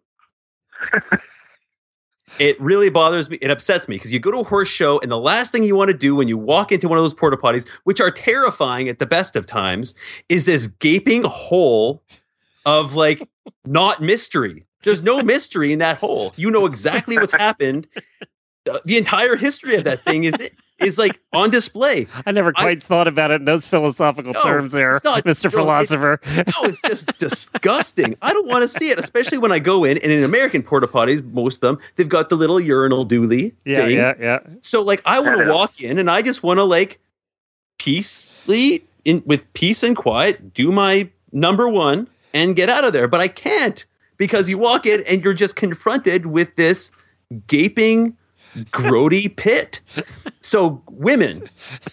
It really bothers me. It upsets me because you go to a horse show and the last thing you want to do when you walk into one of those porta potties, which are terrifying at the best of times, is this gaping hole of like not mystery. There's no mystery in that hole. You know exactly what's happened. The entire history of that thing is like on display. I never quite thought about it in those philosophical terms there, Mr. Philosopher. It's just disgusting. I don't want to see it, especially when I go in, and in American porta potties, most of them, they've got the little urinal dually thing. Yeah. So like I want to walk in and I just want to like with peace and quiet, do my number one and get out of there. But I can't because you walk in and you're just confronted with this gaping grody pit. So women,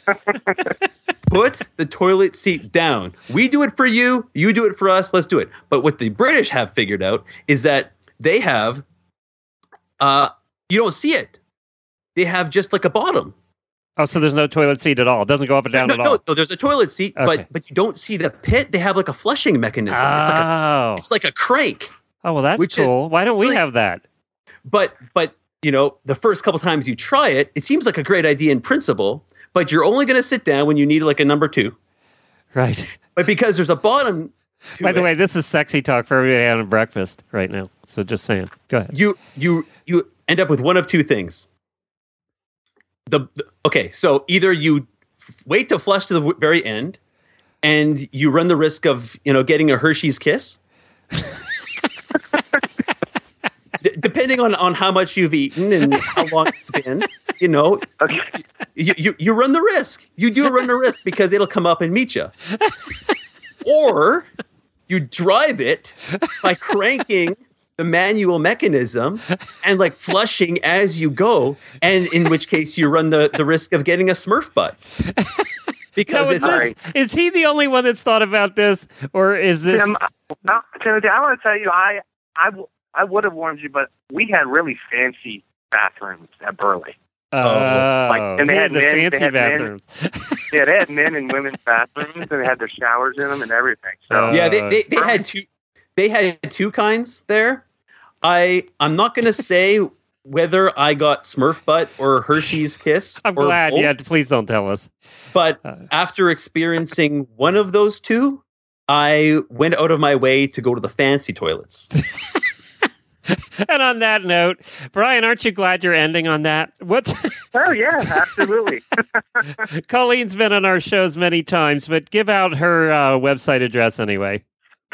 put the toilet seat down. We do it for you. You do it for us. Let's do it. But what the British have figured out is that they have, you don't see it. They have just like a bottom. Oh, so there's no toilet seat at all. It doesn't go up and down at all. No, there's a toilet seat, okay. but you don't see the pit. They have like a flushing mechanism. Oh. It's like a crank. Oh, well, that's cool. Why don't we have that? But you know, the first couple times you try it, it seems like a great idea in principle, but you're only going to sit down when you need like a number two. Right. But because there's a bottom to By the way, this is sexy talk for everybody having breakfast right now. So just saying. Go ahead. You end up with one of two things. Okay, so either you wait to flush to the very end and you run the risk of, you know, getting a Hershey's Kiss. Depending on how much you've eaten and how long it's been, you know, you run the risk. You do run the risk because it'll come up and meet you. Or you drive it by cranking the manual mechanism and like flushing as you go, and in which case you run the risk of getting a Smurf butt. Because is he the only one that's thought about this, or is this? Timothy, I want to tell you, I would have warned you, but we had really fancy bathrooms at Burley. And they had the fancy bathrooms. Yeah, they had men and women's bathrooms, and they had their showers in them and everything. So yeah, they had two. They had two kinds there. I'm not going to say whether I got Smurf butt or Hershey's Kiss. I'm glad. Both. Yeah, please don't tell us. But after experiencing one of those two, I went out of my way to go to the fancy toilets. And on that note, Brian, aren't you glad you're ending on that? Oh, yeah, absolutely. Colleen's been on our shows many times, but give out her website address anyway.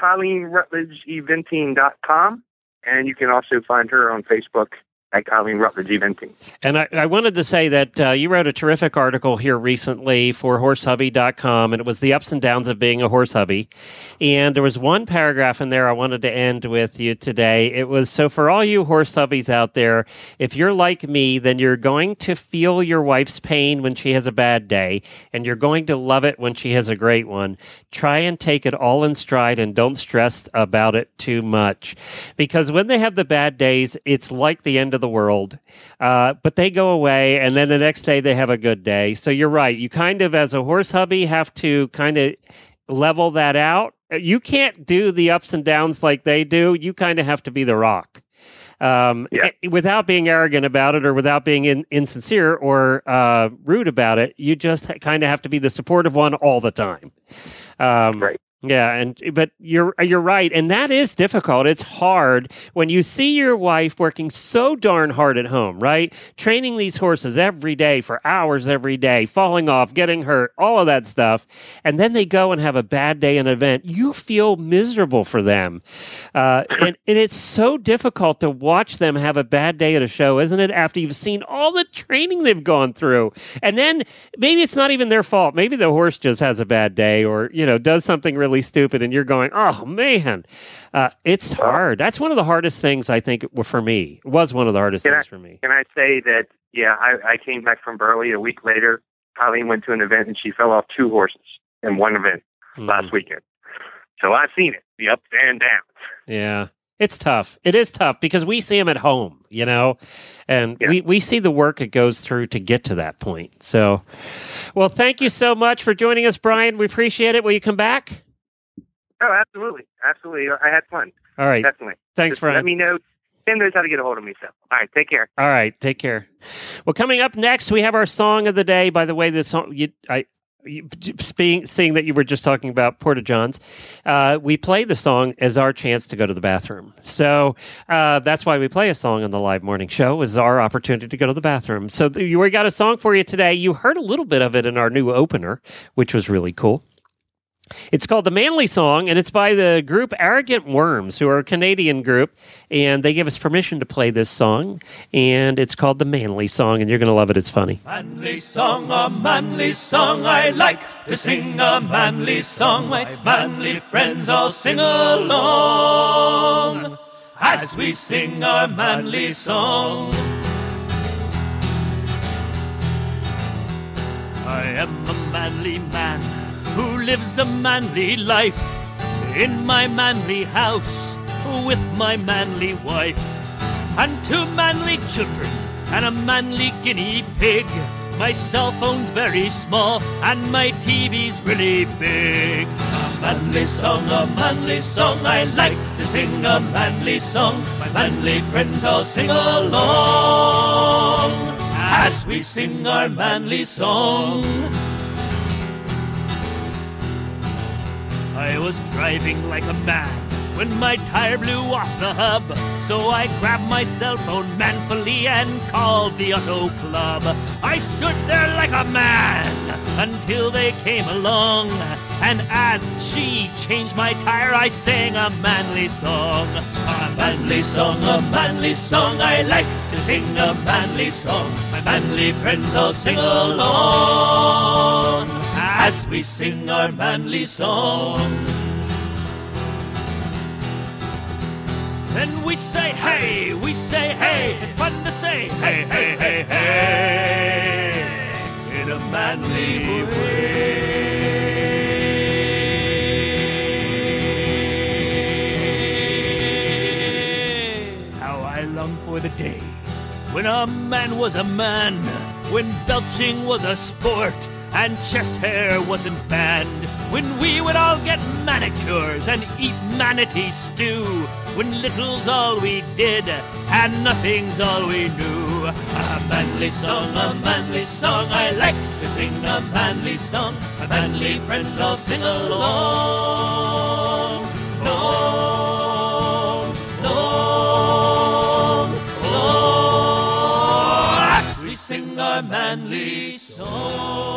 ColleenRutledgeEventing.com, and you can also find her on Facebook at Colleen Rutledge Eventing. And I wanted to say that you wrote a terrific article here recently for horsehubby.com, and it was the ups and downs of being a horse hubby. And there was one paragraph in there I wanted to end with you today. It was, so for all you horse hubbies out there, if you're like me, then you're going to feel your wife's pain when she has a bad day, and you're going to love it when she has a great one. Try and take it all in stride and don't stress about it too much. Because when they have the bad days, it's like the end of the world. But they go away, and then the next day they have a good day. So you're right. You kind of, as a horse hubby, have to kind of level that out. You can't do the ups and downs like they do. You kind of have to be the rock. Without being arrogant about it or without being insincere or rude about it. You just kind of have to be the supportive one all the time. Right. Yeah, but you're right, and that is difficult. It's hard when you see your wife working so darn hard at home, right? Training these horses every day for hours every day, falling off, getting hurt, all of that stuff, and then they go and have a bad day in an event. You feel miserable for them, and it's so difficult to watch them have a bad day at a show, isn't it? After you've seen all the training they've gone through, and then maybe it's not even their fault. Maybe the horse just has a bad day, or does something really stupid, and you're going, oh man, it's hard. That's one of the hardest things, I think, for me. It was one of the hardest things for me. Can I say that? Yeah, I came back from Burley a week later. Colleen went to an event and she fell off 2 horses in one event last weekend. So I've seen it, the ups and downs. Yeah. It's tough. It is tough because we see them at home, and we see the work it goes through to get to that point. So, well, thank you so much for joining us, Brian. We appreciate it. Will you come back? Oh, absolutely. Absolutely. I had fun. All right. Definitely. Thanks, Just Brian. let me know. Tim knows how to get a hold of me. So, all right. Take care. All right. Take care. Well, coming up next, we have our song of the day. By the way, this song, seeing that you were just talking about Porta-Johns, we play the song as our chance to go to the bathroom. So that's why we play a song on the live morning show, is our opportunity to go to the bathroom. So we got a song for you today. You heard a little bit of it in our new opener, which was really cool. It's called The Manly Song, and it's by the group Arrogant Worms, who are a Canadian group, and they give us permission to play this song, and it's called The Manly Song, and you're going to love it. It's funny. Manly song, a manly song, I like to sing a manly song. My manly friends all sing along as we sing our manly song. I am a manly man who lives a manly life in my manly house with my manly wife and 2 manly children and a manly guinea pig. My cell phone's very small and my TV's really big. A manly song, I like to sing a manly song. My manly friends all sing along as we sing our manly song. I was driving like a man when my tire blew off the hub, so I grabbed my cell phone manfully and called the auto club. I stood there like a man until they came along, and as she changed my tire, I sang a manly song. A manly song, I like to sing a manly song. My manly friends all sing along as we sing our manly song. Then we say hey, it's fun to say hey, hey, hey, hey, in a manly way. How I long for the days when a man was a man, when belching was a sport and chest hair wasn't banned, when we would all get manicures and eat manatee stew, when little's all we did and nothing's all we knew. A manly song, I like to sing a manly song. My manly friends all sing along. Long, long, long, as we sing our manly song.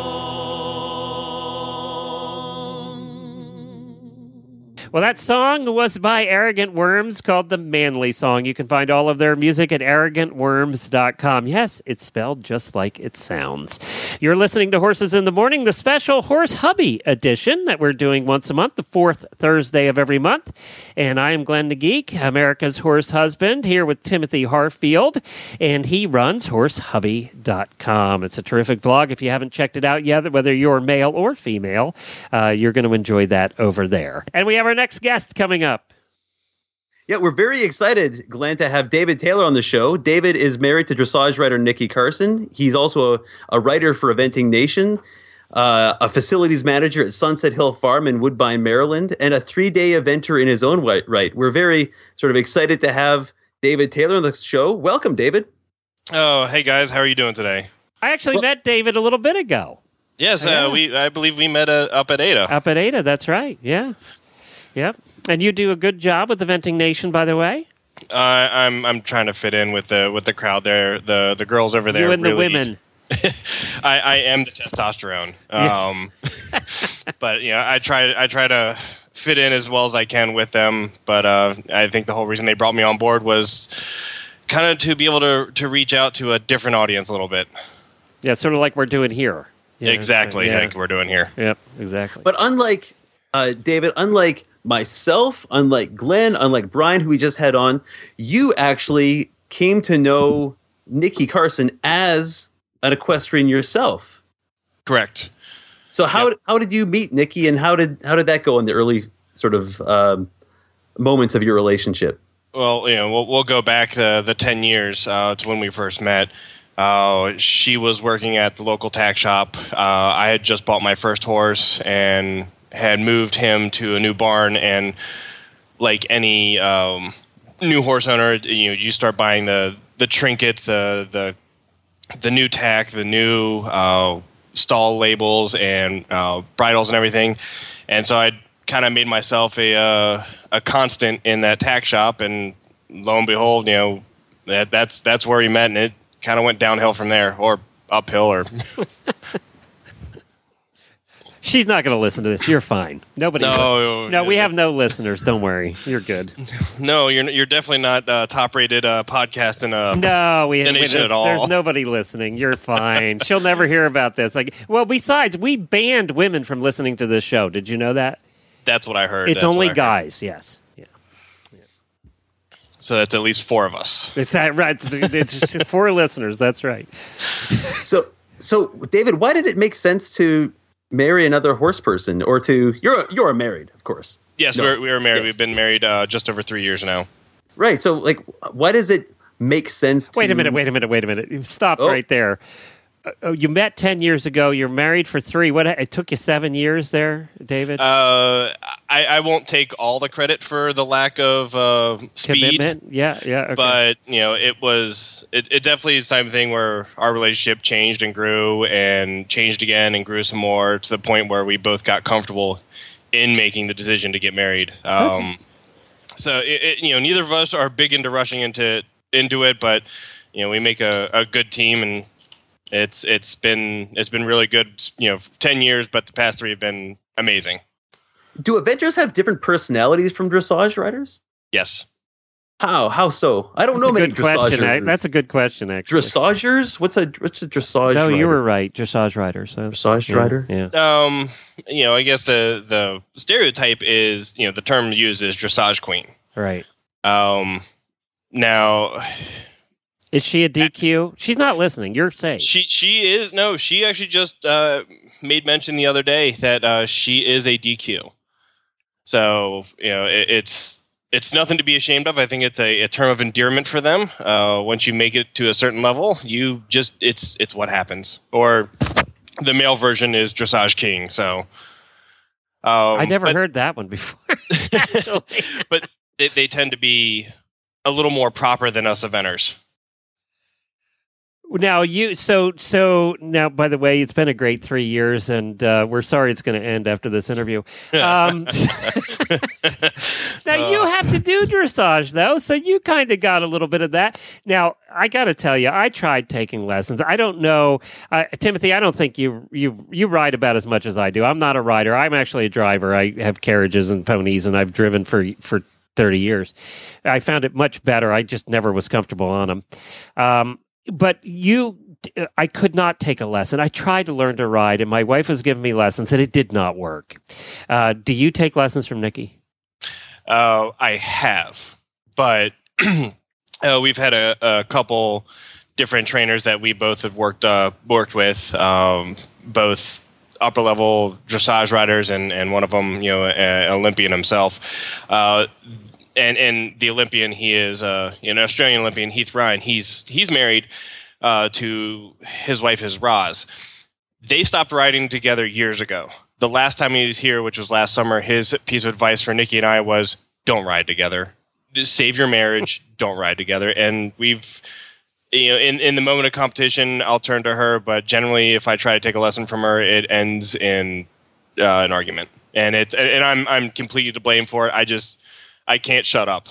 Well, that song was by Arrogant Worms, called The Manly Song. You can find all of their music at arrogantworms.com. Yes, it's spelled just like it sounds. You're listening to Horses in the Morning, the special Horse Hubby edition that we're doing once a month, the 4th Thursday of every month. And I am Glenn the Geek, America's horse husband, here with Timothy Harfield, and he runs horsehubby.com. It's a terrific blog. If you haven't checked it out yet, whether you're male or female, you're going to enjoy that over there. And we have our next guest coming up. Yeah, we're very excited, Glenn, to have David Taylor on the show. David is married to dressage writer Nikki Carson. He's also a writer for Eventing Nation, a facilities manager at Sunset Hill Farm in Woodbine, Maryland, and a 3-day eventer in his own right. We're very sort of excited to have David Taylor on the show. Welcome, David. Oh, hey guys, how are you doing today? I actually met David a little bit ago. Yes, Yeah. I believe we met up at Ada. Up at Ada, that's right. Yeah. Yep. And you do a good job with the Venting Nation, by the way. I'm trying to fit in with the crowd there. The girls over there. You and the really, women. I am the testosterone. Yes. But I try to fit in as well as I can with them. But I think the whole reason they brought me on board was kind of to be able to reach out to a different audience a little bit. Yeah, sort of like we're doing here. Yeah, Exactly, yeah. like we're doing here. Yep, exactly. But unlike David, unlike myself, unlike Glenn, unlike Brian, who we just had on, you actually came to know Nikki Carson as an equestrian yourself. Correct. So how did you meet Nikki, and how did that go in the early sort of moments of your relationship? Well, we'll go back the 10 years to when we first met. She was working at the local tack shop. I had just bought my first horse and had moved him to a new barn. And like any new horse owner, you start buying the trinkets, the new tack, the new stall labels and bridles and everything. And so I kind of made myself a constant in that tack shop. And lo and behold, that's where we met, and it kind of went downhill from there, or uphill, or. She's not going to listen to this. You're fine. Nobody. No, we have no listeners. Don't worry. You're good. No, you're definitely not top-rated podcast in No, nation at all. There's nobody listening. You're fine. She'll never hear about this. Besides, we banned women from listening to this show. Did you know that? That's what I heard. It's only guys. Yes. Yeah. So that's at least 4 of us. It's that right. It's 4 listeners. That's right. So David, why did it make sense to marry another horse person, or to you're married, of course? Yes, No. we were married. Yes. We've been married just over 3 years now. Right. So why does it make sense to Wait a minute. Stop right there. You met 10 years ago. You're married for 3. It took you 7 years there, David? I won't take all the credit for the lack of speed. Commitment? Yeah. Okay. But it definitely is the type of thing where our relationship changed and grew and changed again and grew some more, to the point where we both got comfortable in making the decision to get married. So neither of us are big into rushing into it, but we make a good team, and it's been really good. 10 years, but the past 3 have been amazing. Do Avengers have different personalities from dressage riders? Yes. How so? I don't know many dressage riders. That's a good question, actually. Dressagers? What's a dressage No, rider? you were right. Dressage riders. Dressage rider? Yeah. I guess the stereotype is, the term used is dressage queen. Right. Now, is she a DQ? She's not listening. You're safe. She is. No, she actually just made mention the other day that she is a DQ. So, it's nothing to be ashamed of. I think it's a term of endearment for them. Once you make it to a certain level, it's what happens. Or the male version is dressage king. So, I never heard that one before. But they tend to be a little more proper than us eventers. Now now, by the way, it's been a great 3 years, and we're sorry it's going to end after this interview. Now you have to do dressage, though, so you kind of got a little bit of that. Now, I got to tell you, I tried taking lessons. I don't know, Timothy. I don't think you ride about as much as I do. I'm not a rider. I'm actually a driver. I have carriages and ponies, and I've driven for 30 years. I found it much better. I just never was comfortable on them. But I could not take a lesson. I tried to learn to ride, and my wife was giving me lessons, and it did not work. Do you take lessons from Nikki? I have, but we've had a couple different trainers that we both have worked with, both upper level dressage riders, and one of them, an Olympian himself. And the Olympian, he is an Australian Olympian, Heath Ryan. He's married to his wife, his Roz. They stopped riding together years ago. The last time he was here, which was last summer, his piece of advice for Nikki and I was, don't ride together. Just save your marriage. Don't ride together. And in the moment of competition, I'll turn to her. But generally, if I try to take a lesson from her, it ends in an argument, and I'm completely to blame for it. I can't shut up.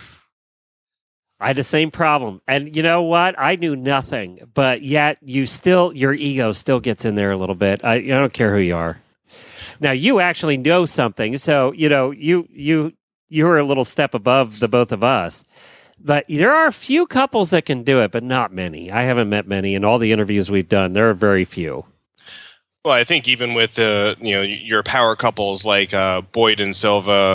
I had the same problem. And you know what? I knew nothing, but yet your ego still gets in there a little bit. I don't care who you are. Now, you actually know something. So, you're a little step above the both of us. But there are a few couples that can do it, but not many. I haven't met many. In all the interviews we've done, there are very few. Well, I think even with your power couples like Boyd and Silva,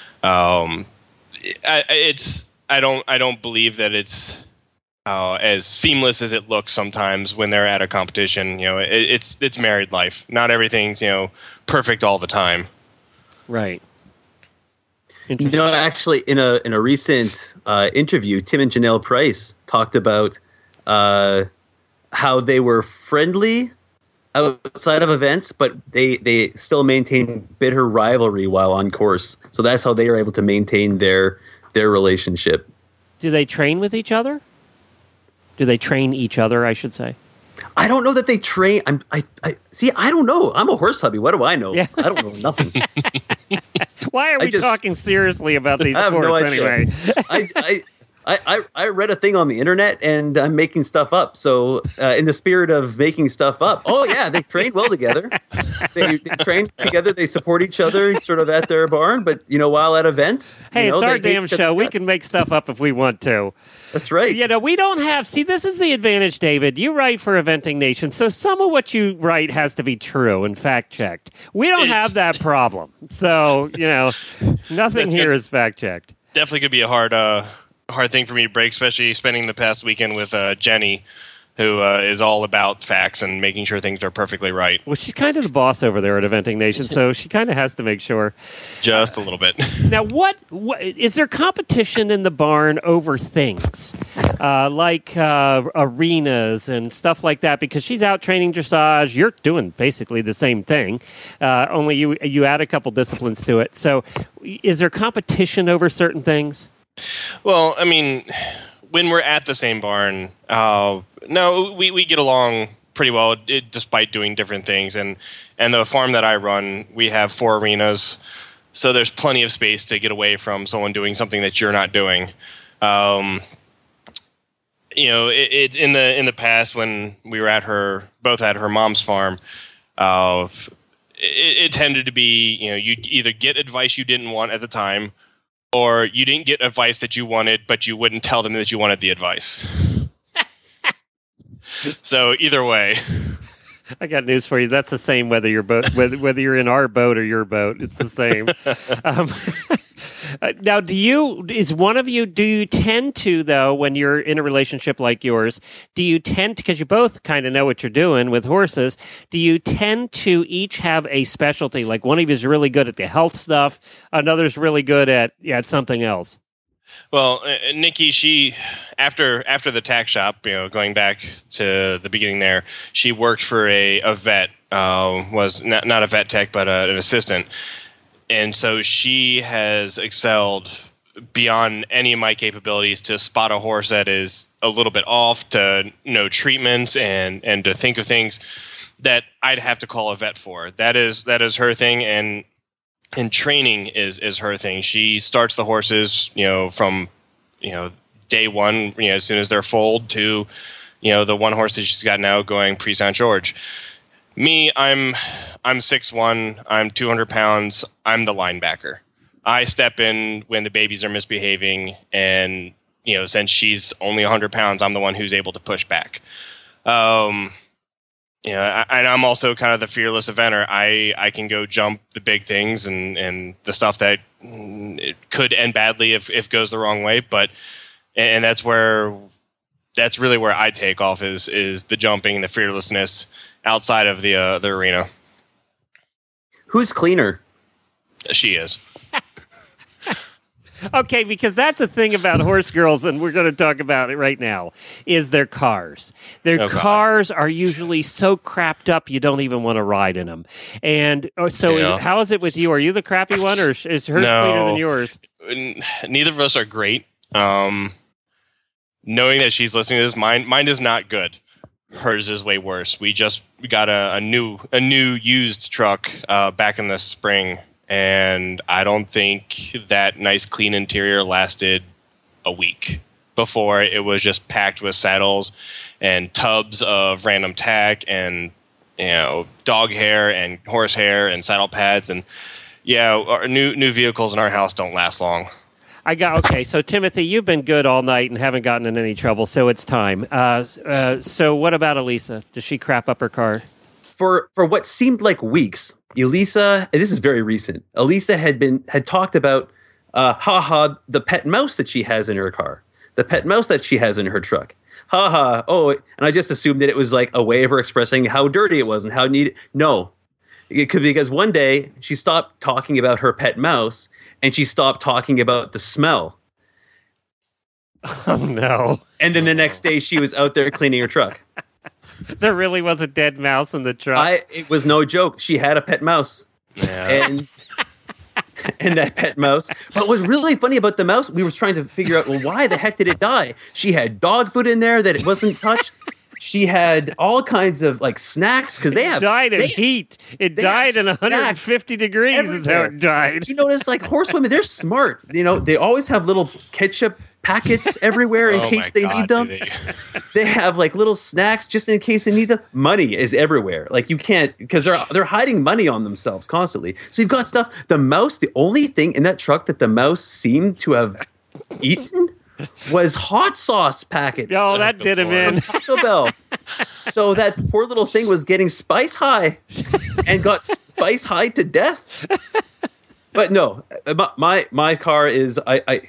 I don't believe that it's as seamless as it looks sometimes when they're at a competition. It's married life. Not everything's perfect all the time. Right. Actually, in a recent interview, Tim and Janelle Price talked about how they were friendly outside of events, but they still maintain bitter rivalry while on course. So that's how they are able to maintain their relationship. Do they train with each other? Do they train each other, I should say? I don't know that they train. I don't know. I'm a horse hubby. What do I know? Yeah. I don't know nothing. Why are we talking seriously about these sports no anyway? I read a thing on the internet and I'm making stuff up. So in the spirit of making stuff up, they train well together. They train together. They support each other sort of at their barn. But, while at events. Hey, it's our damn show. We can make stuff up if we want to. That's right. We don't have... See, this is the advantage, David. You write for Eventing Nation, so some of what you write has to be true and fact-checked. We don't have that problem. So, nothing here is fact-checked. Definitely could be a hard thing for me to break, especially spending the past weekend with Jenny, who is all about facts and making sure things are perfectly right. Well, she's kind of the boss over there at Eventing Nation, so she kind of has to make sure. Just a little bit. Now, what is there competition in the barn over things like arenas and stuff like that? Because she's out training dressage, you're doing basically the same thing, only you add a couple disciplines to it. So, is there competition over certain things? Well, I mean, when we're at the same barn, no, we get along pretty well, despite doing different things. And the farm that I run, we have 4 arenas, so there's plenty of space to get away from someone doing something that you're not doing. It in the past when we were both at her mom's farm, it tended to be you'd either get advice you didn't want at the time, or you didn't get advice that you wanted, but you wouldn't tell them that you wanted the advice. So either way, I got news for you. That's the same whether whether you're in our boat or your boat. It's the same. Now, do you tend to, though, when you're in a relationship like yours, because you both kind of know what you're doing with horses, do you tend to each have a specialty? Like one of you is really good at the health stuff, another's really good at something else? Well, Nikki, she after the tack shop, going back to the beginning there, she worked for a vet, was not a vet tech, but an assistant. And so she has excelled beyond any of my capabilities to spot a horse that is a little bit off, to know treatments and to think of things that I'd have to call a vet for. That is her thing, and training is her thing. She starts the horses, from day one, as soon as they're foaled, to the one horse that she's got now going pre-St. George. Me, I'm 6'1", I'm 200 pounds, I'm the linebacker. I step in when the babies are misbehaving, and since she's only 100 pounds, I'm the one who's able to push back. And I'm also kind of the fearless eventer. I can go jump the big things and the stuff that it could end badly if goes the wrong way. And that's really where I take off is the jumping, the fearlessness outside of the arena. Who's cleaner? She is. Okay, because that's the thing about horse girls, and we're going to talk about it right now, is their cars. Their cars are usually so crapped up you don't even want to ride in them. And so how is it with you? Are you the crappy one, or is hers cleaner than yours? Neither of us are great. knowing that she's listening to this, mine is not good. Hers is way worse. We got a new used truck back in the spring, and I don't think that nice clean interior lasted a week before it was just packed with saddles and tubs of random tack and dog hair and horse hair and saddle pads, and our new vehicles in our house don't last long. Okay, so Timothy, you've been good all night and haven't gotten in any trouble, so it's time. So what about Elisa? Does she crap up her car? For what seemed like weeks, Elisa, and this is very recent, Elisa had talked about the pet mouse that she has in her car, the pet mouse that she has in her truck. Oh, and I just assumed that it was like a way of her expressing how dirty it was and how neat. No, because one day she stopped talking about her pet mouse and she stopped talking about the smell. Oh, no. And then the next day she was out there cleaning her truck. There really was a dead mouse in the truck. It was no joke. She had a pet mouse. Yeah. And that pet mouse. But what was really funny about the mouse, we were trying to figure out, well, why the heck did it die? She had dog food in there that it wasn't touched. She had all kinds of like snacks because It died in heat. It died in 150 degrees everywhere. Is how it died. You notice like horsewomen, they're smart. They always have little ketchup packets everywhere in case they need them. They have like little snacks just in case they need them. Money is everywhere. Like you can't, because they're hiding money on themselves constantly. So you've got stuff. The mouse, the only thing in that truck that the mouse seemed to have eaten was hot sauce packets. Oh, that did him in. Taco Bell. So that poor little thing was getting spice high and got spice high to death. But no, my car is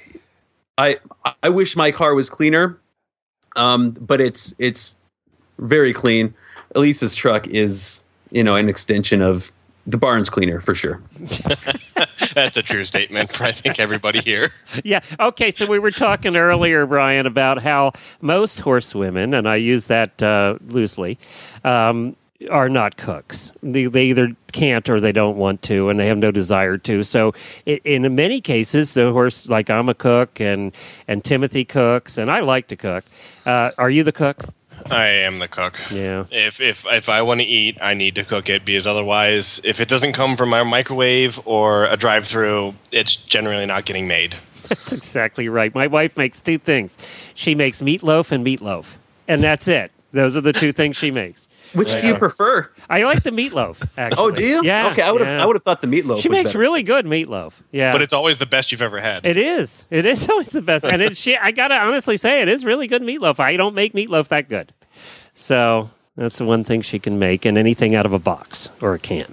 I wish my car was cleaner, but it's very clean. Elisa's truck is, an extension of the barn's cleaner for sure. That's a true statement for I think everybody here. Yeah. Okay. So we were talking earlier, Brian, about how most horsewomen, and I use that loosely, are not cooks. They either can't or they don't want to, and they have no desire to. So in many cases, the horse, like I'm a cook, and Timothy cooks, and I like to cook. Are you the cook? I am the cook. Yeah. If I want to eat, I need to cook it, because otherwise, if it doesn't come from my microwave or a drive-through, it's generally not getting made. That's exactly right. My wife makes two things. She makes meatloaf and meatloaf, and that's it. Those are the two things she makes. Which do you prefer? I like the meatloaf, actually. Oh, do you? Yeah. Okay, I would have thought the meatloaf She was makes better. really good meatloaf. Yeah. But it's always the best you've ever had. It is. It is always the best. And I got to honestly say, it is really good meatloaf. I don't make meatloaf that good. So that's the one thing she can make, and anything out of a box or a can.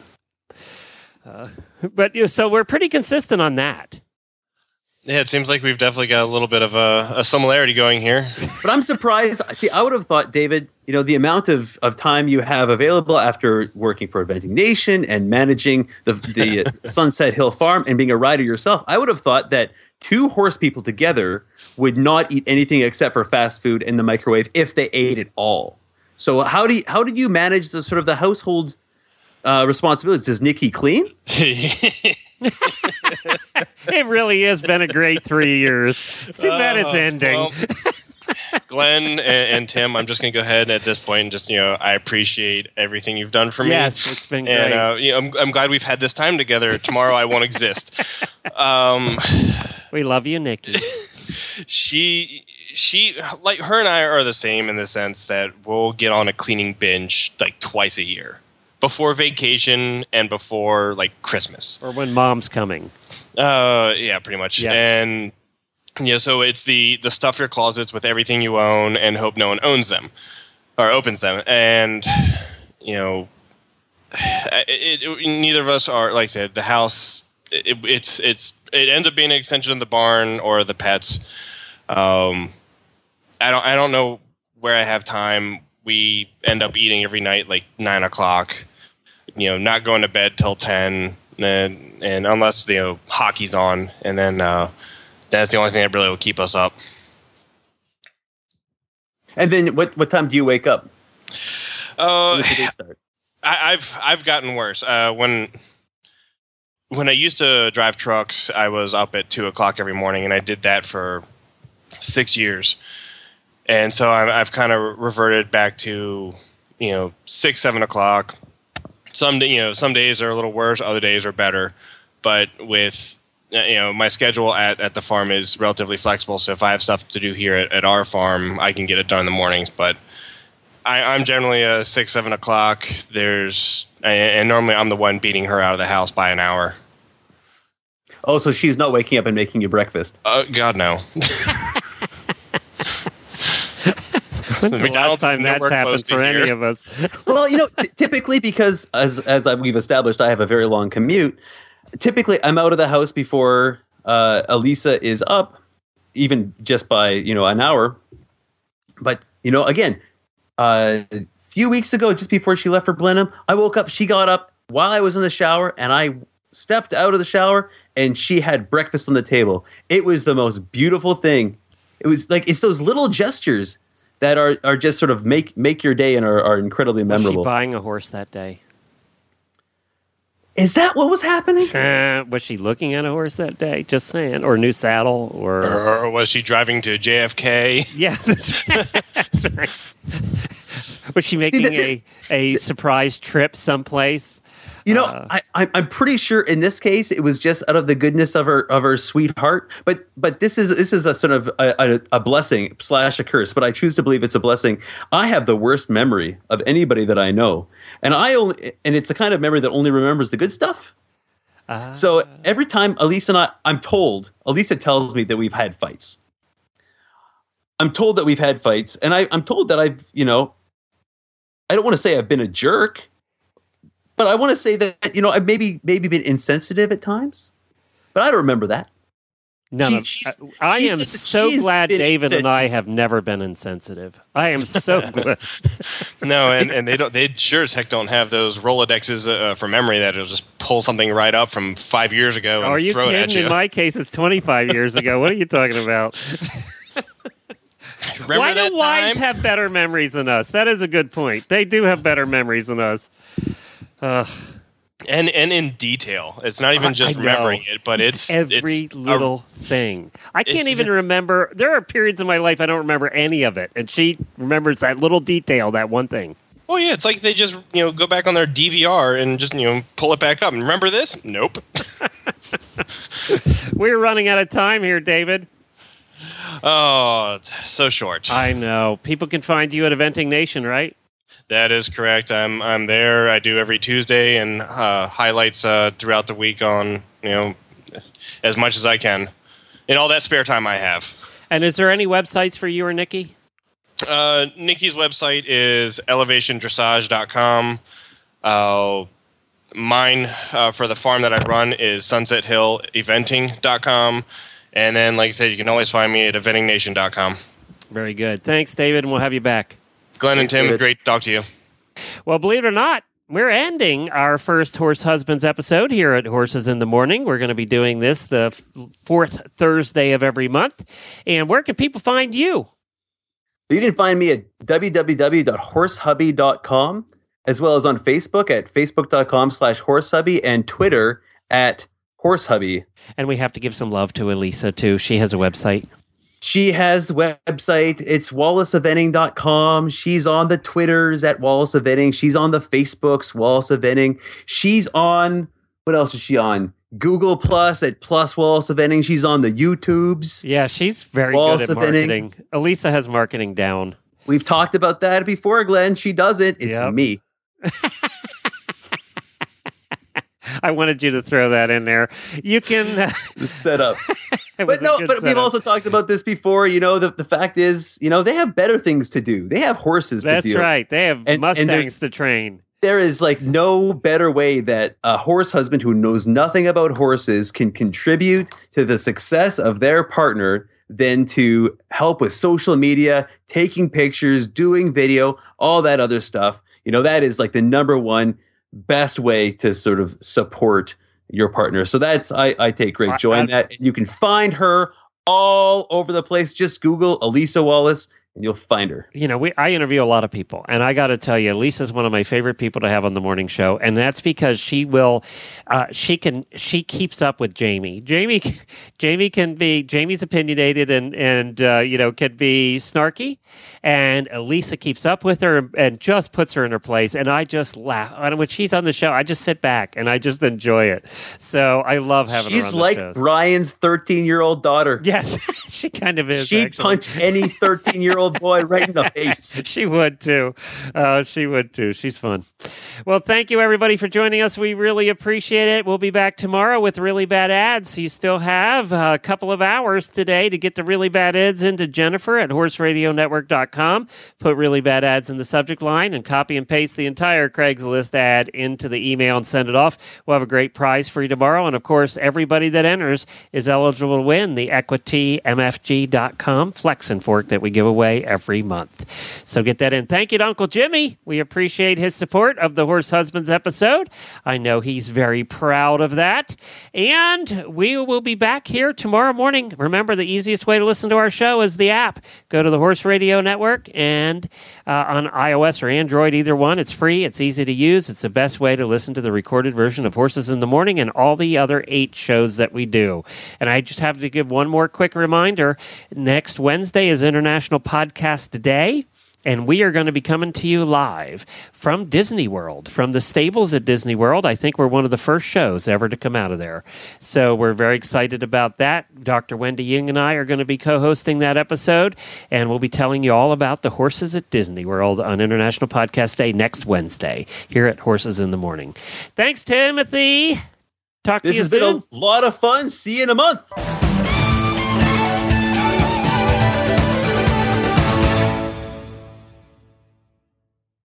So we're pretty consistent on that. Yeah, it seems like we've definitely got a little bit of a similarity going here. But I'm surprised. See, I would have thought, David, the amount of time you have available after working for Eventing Nation and managing the Sunset Hill Farm and being a rider yourself, I would have thought that two horse people together would not eat anything except for fast food in the microwave if they ate it all. So how did you manage the sort of the household responsibilities? Does Nikki clean? It really has been a great 3 years. It's too bad it's ending. Well, Glenn and Tim, I'm just going to go ahead at this point and just, I appreciate everything you've done for me. Yes, it's been great. And I'm glad we've had this time together. Tomorrow I won't exist. We love you, Nikki. She, like her and I are the same in the sense that we'll get on a cleaning binge like twice a year. Before vacation and before like Christmas, or when mom's coming. Yeah, pretty much. Yeah. And so it's the stuff your closets with everything you own and hope no one owns them or opens them. And neither of us are, like I said, the house. It ends up being an extension of the barn or the pets. I don't know where I have time. We end up eating every night like 9 o'clock. Not going to bed till 10, and unless hockey's on, and then that's the only thing that really will keep us up. And then what time do you wake up? When does the day start? I've gotten worse. When I used to drive trucks, I was up at 2 o'clock every morning, and I did that for 6 years. And so I've kind of reverted back to, 6, 7 o'clock. Some days are a little worse, other days are better. But with, my schedule at the farm is relatively flexible. So if I have stuff to do here at our farm, I can get it done in the mornings. But I'm generally 6, 7 o'clock. And normally I'm the one beating her out of the house by an hour. Oh, so she's not waking up and making you breakfast? God, no. When's the last time that's happened for any of us? Well, typically because as we've established, I have a very long commute. Typically, I'm out of the house before Elisa is up, even just by an hour. But again, a few weeks ago, just before she left for Blenheim, I woke up. She got up while I was in the shower, and I stepped out of the shower, and she had breakfast on the table. It was the most beautiful thing. It was like it's those little gestures that are just sort of make your day and are incredibly memorable. Was she buying a horse that day? Is that what was happening? Was she looking at a horse that day? Just saying. Or a new saddle? Or was she driving to JFK? Yeah, that's right. Was she making a surprise trip someplace? I'm pretty sure in this case it was just out of the goodness of her sweetheart. But this is a sort of a blessing / a curse. But I choose to believe it's a blessing. I have the worst memory of anybody that I know, and it's a kind of memory that only remembers the good stuff. So every time I'm told Elisa tells me that we've had fights. I'm told that we've had fights, and I'm told that I've I don't want to say I've been a jerk. But I want to say that, I've maybe been insensitive at times. But I don't remember that. No, I am so glad David and I have never been insensitive. I am so glad. No, and they sure as heck don't have those Rolodexes from memory that'll just pull something right up from 5 years ago and throw it at you. In my case, it's 25 years ago. What are you talking about? Why do wives have better memories than us? That is a good point. They do have better memories than us. And in detail. It's not even just remembering it, but it's every little thing. I can't even remember. There are periods in my life I don't remember any of it, and she remembers that little detail, that one thing. Well, yeah, it's like they just go back on their DVR and just pull it back up. And remember this? Nope. We're running out of time here, David. Oh, it's so short. I know. People can find you at Eventing Nation, right? That is correct. I'm there. I do every Tuesday and highlights throughout the week on as much as I can in all that spare time I have. And is there any websites for you or Nikki? Nikki's website is elevationdressage.com. Mine for the farm that I run is sunsethilleventing.com. And then, like I said, you can always find me at eventingnation.com. Very good. Thanks, David, and we'll have you back. Glenn and Tim, great to talk to you. Well, believe it or not, we're ending our first Horse Husbands episode here at Horses in the Morning. We're going to be doing this the fourth Thursday of every month. And where can people find you? You can find me at www.horsehubby.com, as well as on Facebook at facebook.com/horsehubby and Twitter at horsehubby. And we have to give some love to Elisa, too. She has a website. She has the website. It's wallaceeventing.com. She's on the Twitters at Wallace Eventing. She's on the Facebooks, Wallace Eventing. She's on, what else is she on? Google Plus at Plus Wallace Eventing. She's on the YouTubes. Yeah, she's very good at marketing. Elisa has marketing down. We've talked about that before, Glenn. She does it. It's me. I wanted you to throw that in there. You can the setup. But we've also talked about this before. The fact is, they have better things to do. They have horses to do. That's right. They have Mustangs to train. There is no better way that a horse husband who knows nothing about horses can contribute to the success of their partner than to help with social media, taking pictures, doing video, all that other stuff. That is the number one best way to sort of support your partner. So I take great joy in that. You can find her all over the place. Just Google Elisa Wallace and you'll find her. You know, I interview a lot of people, and I got to tell you, Lisa's one of my favorite people to have on the morning show, and that's because she keeps up with Jamie. Jamie's opinionated and can be snarky, and Lisa keeps up with her and just puts her in her place, and I just laugh. And when she's on the show, I just sit back and I just enjoy it. So I love having her on the She's like shows. Brian's 13-year-old daughter. Yes, she kind of is. She'd punch any 13-year-old boy right in the face. She would too. She's fun. Well, thank you everybody for joining us. We really appreciate it. We'll be back tomorrow with Really Bad Ads. You still have a couple of hours today to get the Really Bad Ads into Jennifer at horseradionetwork.com. Put Really Bad Ads in the subject line and copy and paste the entire Craigslist ad into the email and send it off. We'll have a great prize for you tomorrow. And of course, everybody that enters is eligible to win the EquityMFG.com Flex and Fork that we give away every month. So get that in. Thank you to Uncle Jimmy. We appreciate his support of the Horse Husbands episode. I know he's very proud of that. And we will be back here tomorrow morning. Remember, the easiest way to listen to our show is the app. Go to the Horse Radio Network and on iOS or Android, either one. It's free. It's easy to use. It's the best way to listen to the recorded version of Horses in the Morning and all the other 8 shows that we do. And I just have to give one more quick reminder. Next Wednesday is International Podcast Day. And we are going to be coming to you live from Disney World, from the stables at Disney World. I think we're one of the first shows ever to come out of there. So we're very excited about that. Dr. Wendy Ying and I are going to be co-hosting that episode, and we'll be telling you all about the horses at Disney World on International Podcast Day next Wednesday here at Horses in the Morning. Thanks, Timothy. Talk to you soon. This has been a lot of fun. See you in a month.